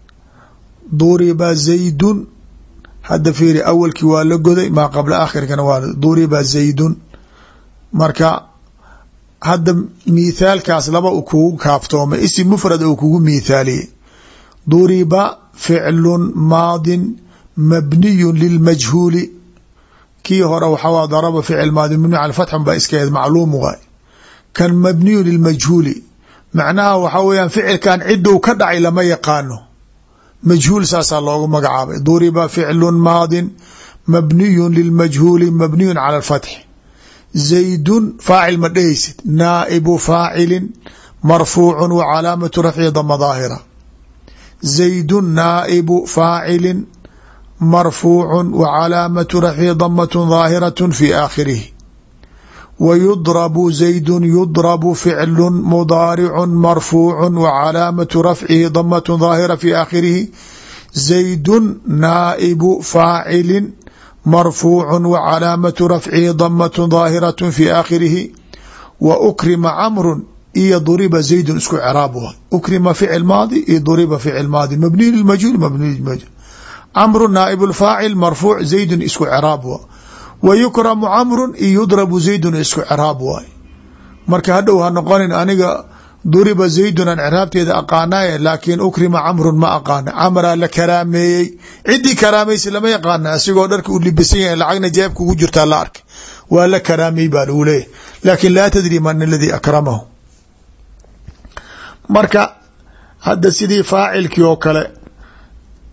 duriba zaydun hadda fiiri awalkii waa la goday maa qabla aakhirkana waa duriba zaydun. marka hadda mithaalkaas laba u kugu kaaftoomay isim mufrad uu kugu mithaaliyey. duriba ficlun maadin mabniyun lilmajhuuli, kii hore waxaa daraba ficil maadi mabni cala fatxun baa iska aheed macluum waay. kan mabniyun lilmajhuuli macnaha waxaa weyaan ficilkan ciduu ka dhacay lama yaqaano, majhuul saasaa loogu magacaabay. duriba ficlun maadin mabniyun lilmajhuuli mabniyun cala alfatxi. zaydun faacil ma dhehaysid, naa'ibu faacilin marfuucun wa calaamatu rafci dama daahira. zaydun naa'ibu faacilin marfuucun wa calaamatu rafci damatun daahiratun fi aakhirihi. wa yudrabu zaydun yudrabu ficlun mudaaricun marfuucun wa calaamatu rafcihi damatun daahira fi aakhirihi. zaydun naa'ibu faacilin marfuucun wa calaamatu rafcihi damatun daahiratun fi aakhirihi. wa ukrima camrun iyo duriba zaydun isku ciraab wa ukrima ficil maadi iyo duriba ficil maadi mabniy lilmajhuul mabniy lilmajhuul. camru naaib lfaacil marfuuc zaydun isku ciraab wa wa yukramu camrun iyo yudrabu zaydun isku ciraab waay. marka hadhow ha noqonin aniga duriba zaydun aan ciraabteeda aqaanaye laakiin ukrima camrun ma aqaana. camraa la karaameeyey, ciddii karaamaysa lama yaqaana, asigoo dharka u libisan yahay lacagna jeebka ugu jirtaa la arkay waa la karaamey baa lagu leeyahy, laakin laa tadri man aladii akramahu. marka hadda sidii faacilkii oo kale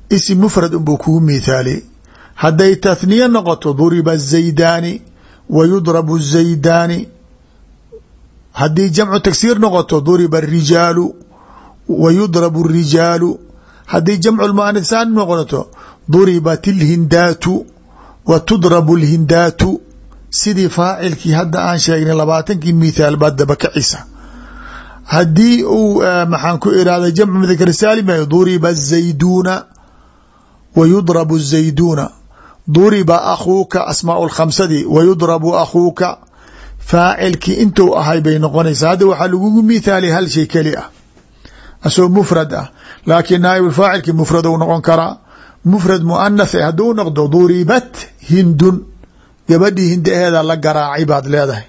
isim mfrad unbuu kugu mithaaliye. hadday tathniye noqoto duriba الزaydaani wa yudrabu الزaydaani. haddii jamcu tagsiir noqoto duriba الrijaalu wa yudrabu الrijaalu. haddii jamcu muanah saalim noqoto duribat الhindaatu wa tudrabu الhindaatu. sidii faacilkii hadda aan sheegnay 20 mithaal baad daba kacisa. haddii uu maxaan ku irahda jamcu mudakar saalim duriba الزayduuna wa yudrabu الزayduuna. duriba akhuuka asmaa lkhamsadii wa yudrabu akhuuka. faacilkii intuu ahay bay noqonaysaa. hadda waxaa lagugu mithaaliya hal shay keli ah asoo mufrad ah, laakiin naaib faacilkii mufrad u noqon karaa. mufrad muanath hadduu noqdo duribat hindun, gabadhii hindi aheeda la garaacay baad leedahay.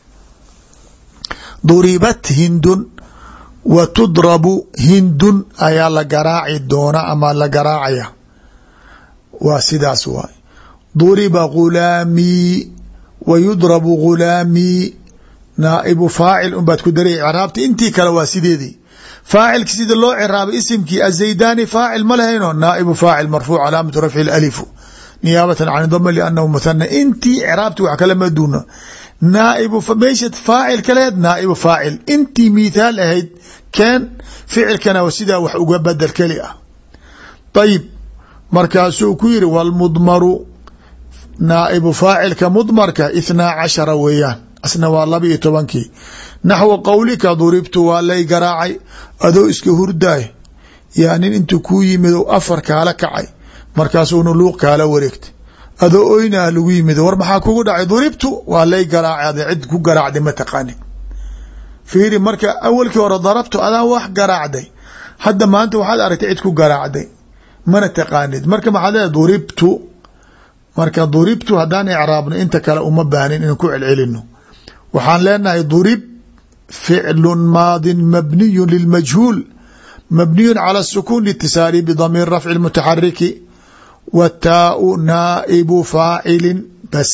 duribat hindun wa tudrabu hindun ayaa la garaaci doona ama la garaacaya. waa sidaas waay. duriba ghulaamii wa yudrabu ghulaamii. naaibu faacil unbaad ku daray craabta, intii kale waa sideedii. faacilki sida loo ciraabay isimkii الزaydaani faacil ma lahayno, naaibu faacil marfuuc calaamatu rafci alifu niyaabatan can dama liannahu muthana. intii craabti wax kala ma duuno. naaibu meesha faacil kaleed naaibu faacil intii mithaal ahayd keen ficilkana sidaa wax uga badel keli ah. ayib markaasuu ku yiri wاlmudmaru naaibu faacilka mudmarka 12 weeyaan, asna waa 12. naxwu qowlika duribtu waa lay garaacay adoo iska hurdaay yaa nin intuu kuu yimid afar kaala kacay markaasuuna luuq kaala wareegtay. adoo oynaah lagu yimid war maxaa kugu dhacay? duribtu waa lay garaacay. cid ku garaacday ma taqaanid. fiiri marka awalkii hore darabtu adaa wax garaacday, hadda maanta waxaad aragtay cid ku garaacday mana taqaanid. marka maxaad leedahay duribtu. marka duribtu haddaan icraabno inta kale uma baahnin inaan ku celcelino. waxaan leenahay durib ficlu maadin mabniyu lilmajhuul mabniyu calى الsukun lاtisaali bdamiir rafci اmutaxariki wataau naaibu faacilin bas.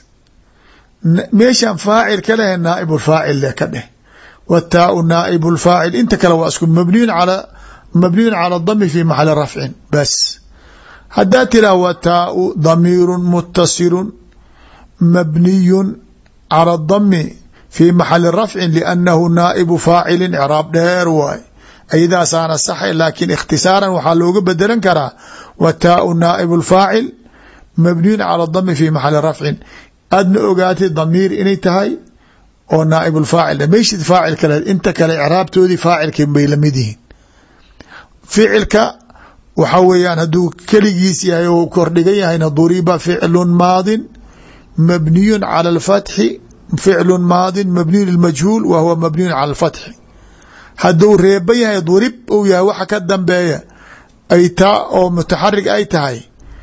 meeshaan faacil ka leh naaibu faacil leh ka dheh. wataau naaibu faacil inta kale waa isku mabniyu calى dami fi maxali rafcin bas. haddaad tiraa wataau damiiru mutasilu mabniyu calى dami fi maxali rafcin liannahu naaibu faacilin icraab dheer waay. ayadaasaana saxa, laakiin ikhtisaaran waxaa looga bedelan karaa wataau naaibu faacil mabniyun calى dami fi maxali rafcin. aadna ogaatay damiir inay tahay oo naaibu faacil meyshid faacil kale inta kale icraabtoodii faacilka bay lamid yihiin. ficilka waxa weeyaan hadduu keligiis yahay oo kordhigan yahayna duriba ficlu maadin mabniyu calى اfatxi ficlu maadin mabniyu lilmajhuul wa huwa mabniyu calى اfatxi. hadduu reeba yahay durib uu yahay waxa ka dambeeya ay taa oo mutaxarig ay tahay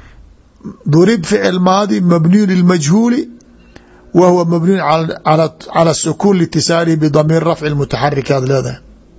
durib ficil maadi mabniyu lilmajhuuli wa huwa mabniyu calى الsukun litisaalihi bdamiir rafci mutaxarik aad leedahay.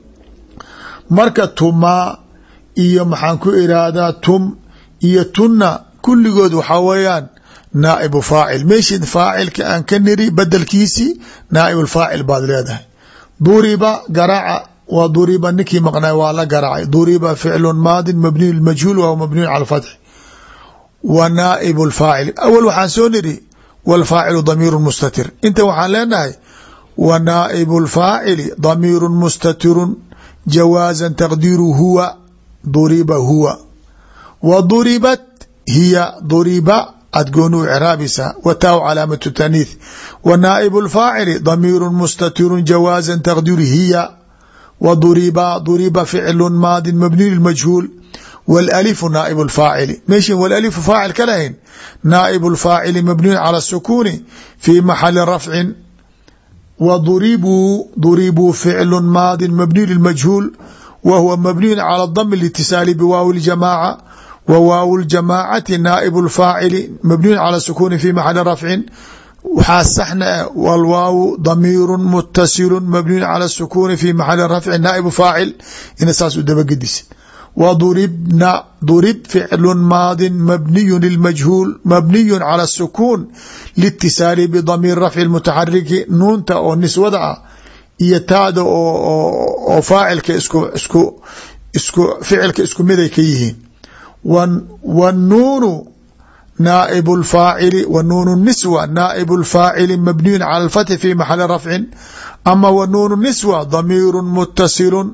marka tumaa iyo maxaan ku irahdaa tum iyo tunna kulligood waxaa weeyaan naaibu faacil. meeshii faacilka aan ka niri bedelkiisii naaibu faacil baad leedahay. duriba garaaca waa duriba ninkii maqnay waa la garaacay. duriba ficlu maadin mabniyu lmajhuul wa mabniyu cala fatxi wa naaibu lfaacil. awal waxaan soo niri wlfaacilu damiiru mustatir. inta waxaan leenahay wa naaibu lfaacili damiiru mustatirun jawaazan taqdiiru huwa duriba huwa wa duribat hiya duriba aad gooni u craabaysaa wataau calaamatu taniith. wa naaibu lfaacili damiiru mustatirun jawaazan taqdiiru hiya wa duriba ficlu maadin mabniyu lmajhuul wاlalifu naaibu lfaacili. meeshin wlalifu faacil ka lahayn naaibu lfaacili mabniyu calى الsukuni fi maxali rafcin. wa duribuu ficlu maadin mabniyu lilmajhuul wa huwa mabniyu calى dami litisaali biwaawi اljamaaca wa waaw اljamaacati naaibu lfaacili mabniyu calى الsukuni fi maxali rafcin. waxaa saxna wlwaaw damiiru mutasilu mabniyu calى الsukuni fi maxali rafci naaibu faacil ina saas u dabagedisid. wa durib ficlu maadin mabniyu lilmajhuul mabniyu calى الsukun litisaali bdamiir rafci mutaxariki. nuunta oo niswada ah iyo taada oo faacilka ficilka isku miday ka yihiin. والنون نائب الفاعل والنون النسوة نائب الفاعل مبني على الفتح في محل رفع أما والنون النسوة ضمير متصل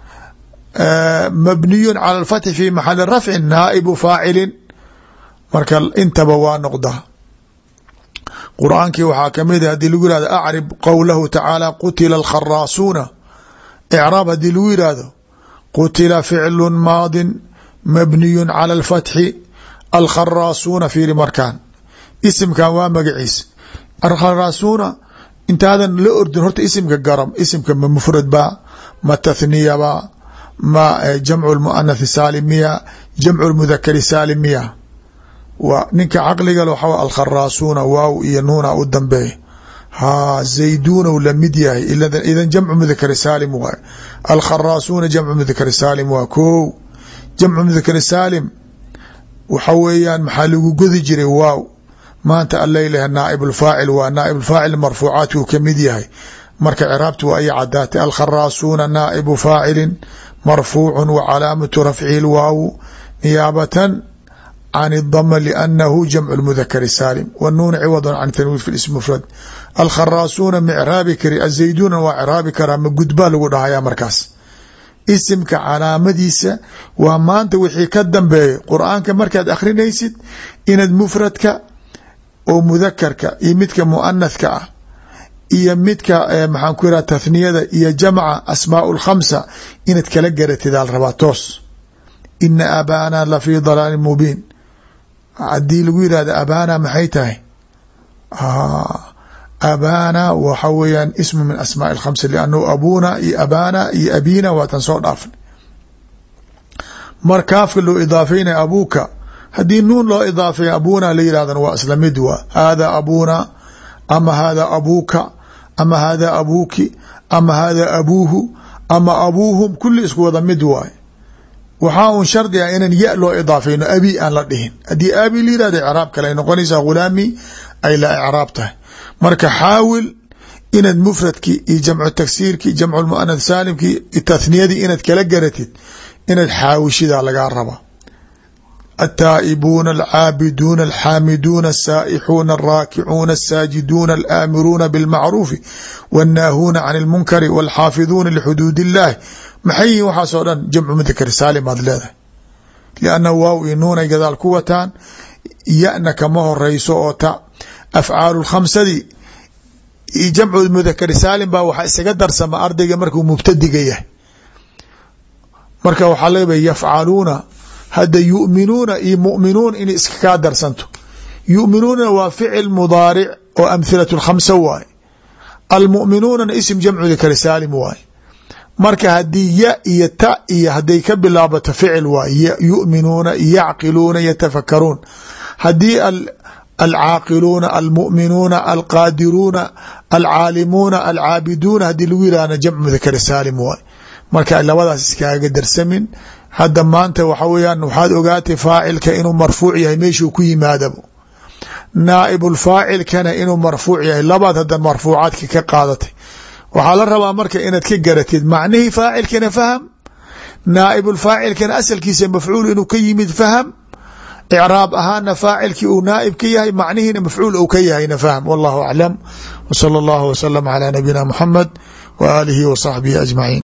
مبني على الفتح في محل رفع نائب فاعل marka intaba waa noqda qur'aankii waxaa kamid hadii lagu yihahdo acrib qowlahu tacaala qutila alkharaasuuna icraab hadii lagu yihahdo qutila ficlu maadin mabniyu cala alfatxi alkharaasuuna fiiri markaan isimkan waa magaciisa alkharaasuuna intaadan la ordin horta isimka garam isimka ma mufrad ba ma tathniya ba ma jamcu lmuanath saalim miya jamcu lmudakari saalim miya waa ninka caqliga waxaa alkharaasuuna waaw iyo nuuna u dambeeya zayduuna lamid yahay idan jamcu mudakari saalim waay alkharaasuuna jamcu mudakari saalim waa ko jamcu mudakari saalim waxa weeyaan maxaa lagu godi jiray waaw maanta allaylah naaib lfaacil waa naaib lfaacil marfuucaatku kamid yahay marka ciraabtu waa ay cadaatay alkharaasuuna naaibu faacilin marfuucu wa calaamatu rafcihi lwaaw niyaabatan عن الضم لأنه جمع المذكر السالم والنون عوض عن تنوين في الاسم مفرد الخراasuuna mcraabi kari الزayduna waa craabi karaa ma gudbaa lagu dhahayaa markaas isimka calaamadiisa waa maanta wixii ka dambeeya qur'aanka markaad akrinaysid inaad mfradka oo mudhakarka iyo midka muanathka ah iyo midka maxaan ku iraha tathniyada iyo jamca asmaaء الkhamsa inaad kala garatid al rabaa toos ina abaana lafii ضalaali mubiin hadii lagu yihahdo abana maxay tahay abana waxa weeyaan ismu min asmaaء الkhamsa lannahu abuna iyo abana iyo abina waatan soo dhaafn mar kaafka loo idaafeynaya abuka hadii nuun loo idaafeeya abuna la yirahdana waa isla mid waa hada abuna ama hada abuka ama hada abuki ama hada abuuhu ama abuuhum kulli isku wada mid waay waxaa un shardi ah inaan ya loo idaafeyno abi aan la dhihin haddii abi la yihahdo icraab kale ay noqonaysaa ghulaami ay la icraab tahay marka xaawil inaad mufradkii iyo jamcu tagsiirkii jamcu lmuanath saalimkii tathniyadii inaad kala garatid inaad xaawishidaa lagaa raba التائبون العاabدون الحاamدون السائحون الراaكعون الساجدون الآmiرون بالمعروف والناهون عن المنكر والحاaفظون لحدود اللahi maxay yihin waxaasoo dhan jamcu mudakr saalim aad leedahay لأnna waaw iyo nuunay gadaal ku wataan yana kama horeyso oo ta afcaalu khamsadii iyo jamcu mudakr saalim baa waxaa isaga darsama ardayga markuu mubtadiga yahay marka waxaa leeyahay yafcaluuna hadda yu'minuuna iyo mu'minuun inay iska kaa darsanto yu'minuuna waa ficil mudaaric oo amhilaة الkhamsa waay almu'minuunana ism jamcu dakr saalim waay marka hadii ya iyo ta iyo haday ka bilaabato ficil waay yu'minuuna yacqiluuna yatafakaruun hadii alcaaqiluuna almu'minuuna alqaadiruuna alcaalimuuna alcaabiduuna hadii lagu yihahna jamcu dakr saalim waay marka labadaas iskaaga darsamin hadda maanta waxa weyaan waxaad ogaatay faacilka inuu marfuuc yahay meeshuu ku yimaadabo naaibulfaacilkana inuu marfuuc yahay labaad hadda marfuucaadka ka qaadatay waxaa la rabaa marka inaad ka garatid macnihii faacilkana faham naaibulfaacilkana asalkiisa mafcuul inuu ka yimid faham icraab ahaana faacilkii uu naaib ka yahay macnihiina mafcuul uu ka yahayna fahm wallahu aclam w salى اllahu wslm calى nabiyina muxamed w aalihi w صaxbihi ajmaciin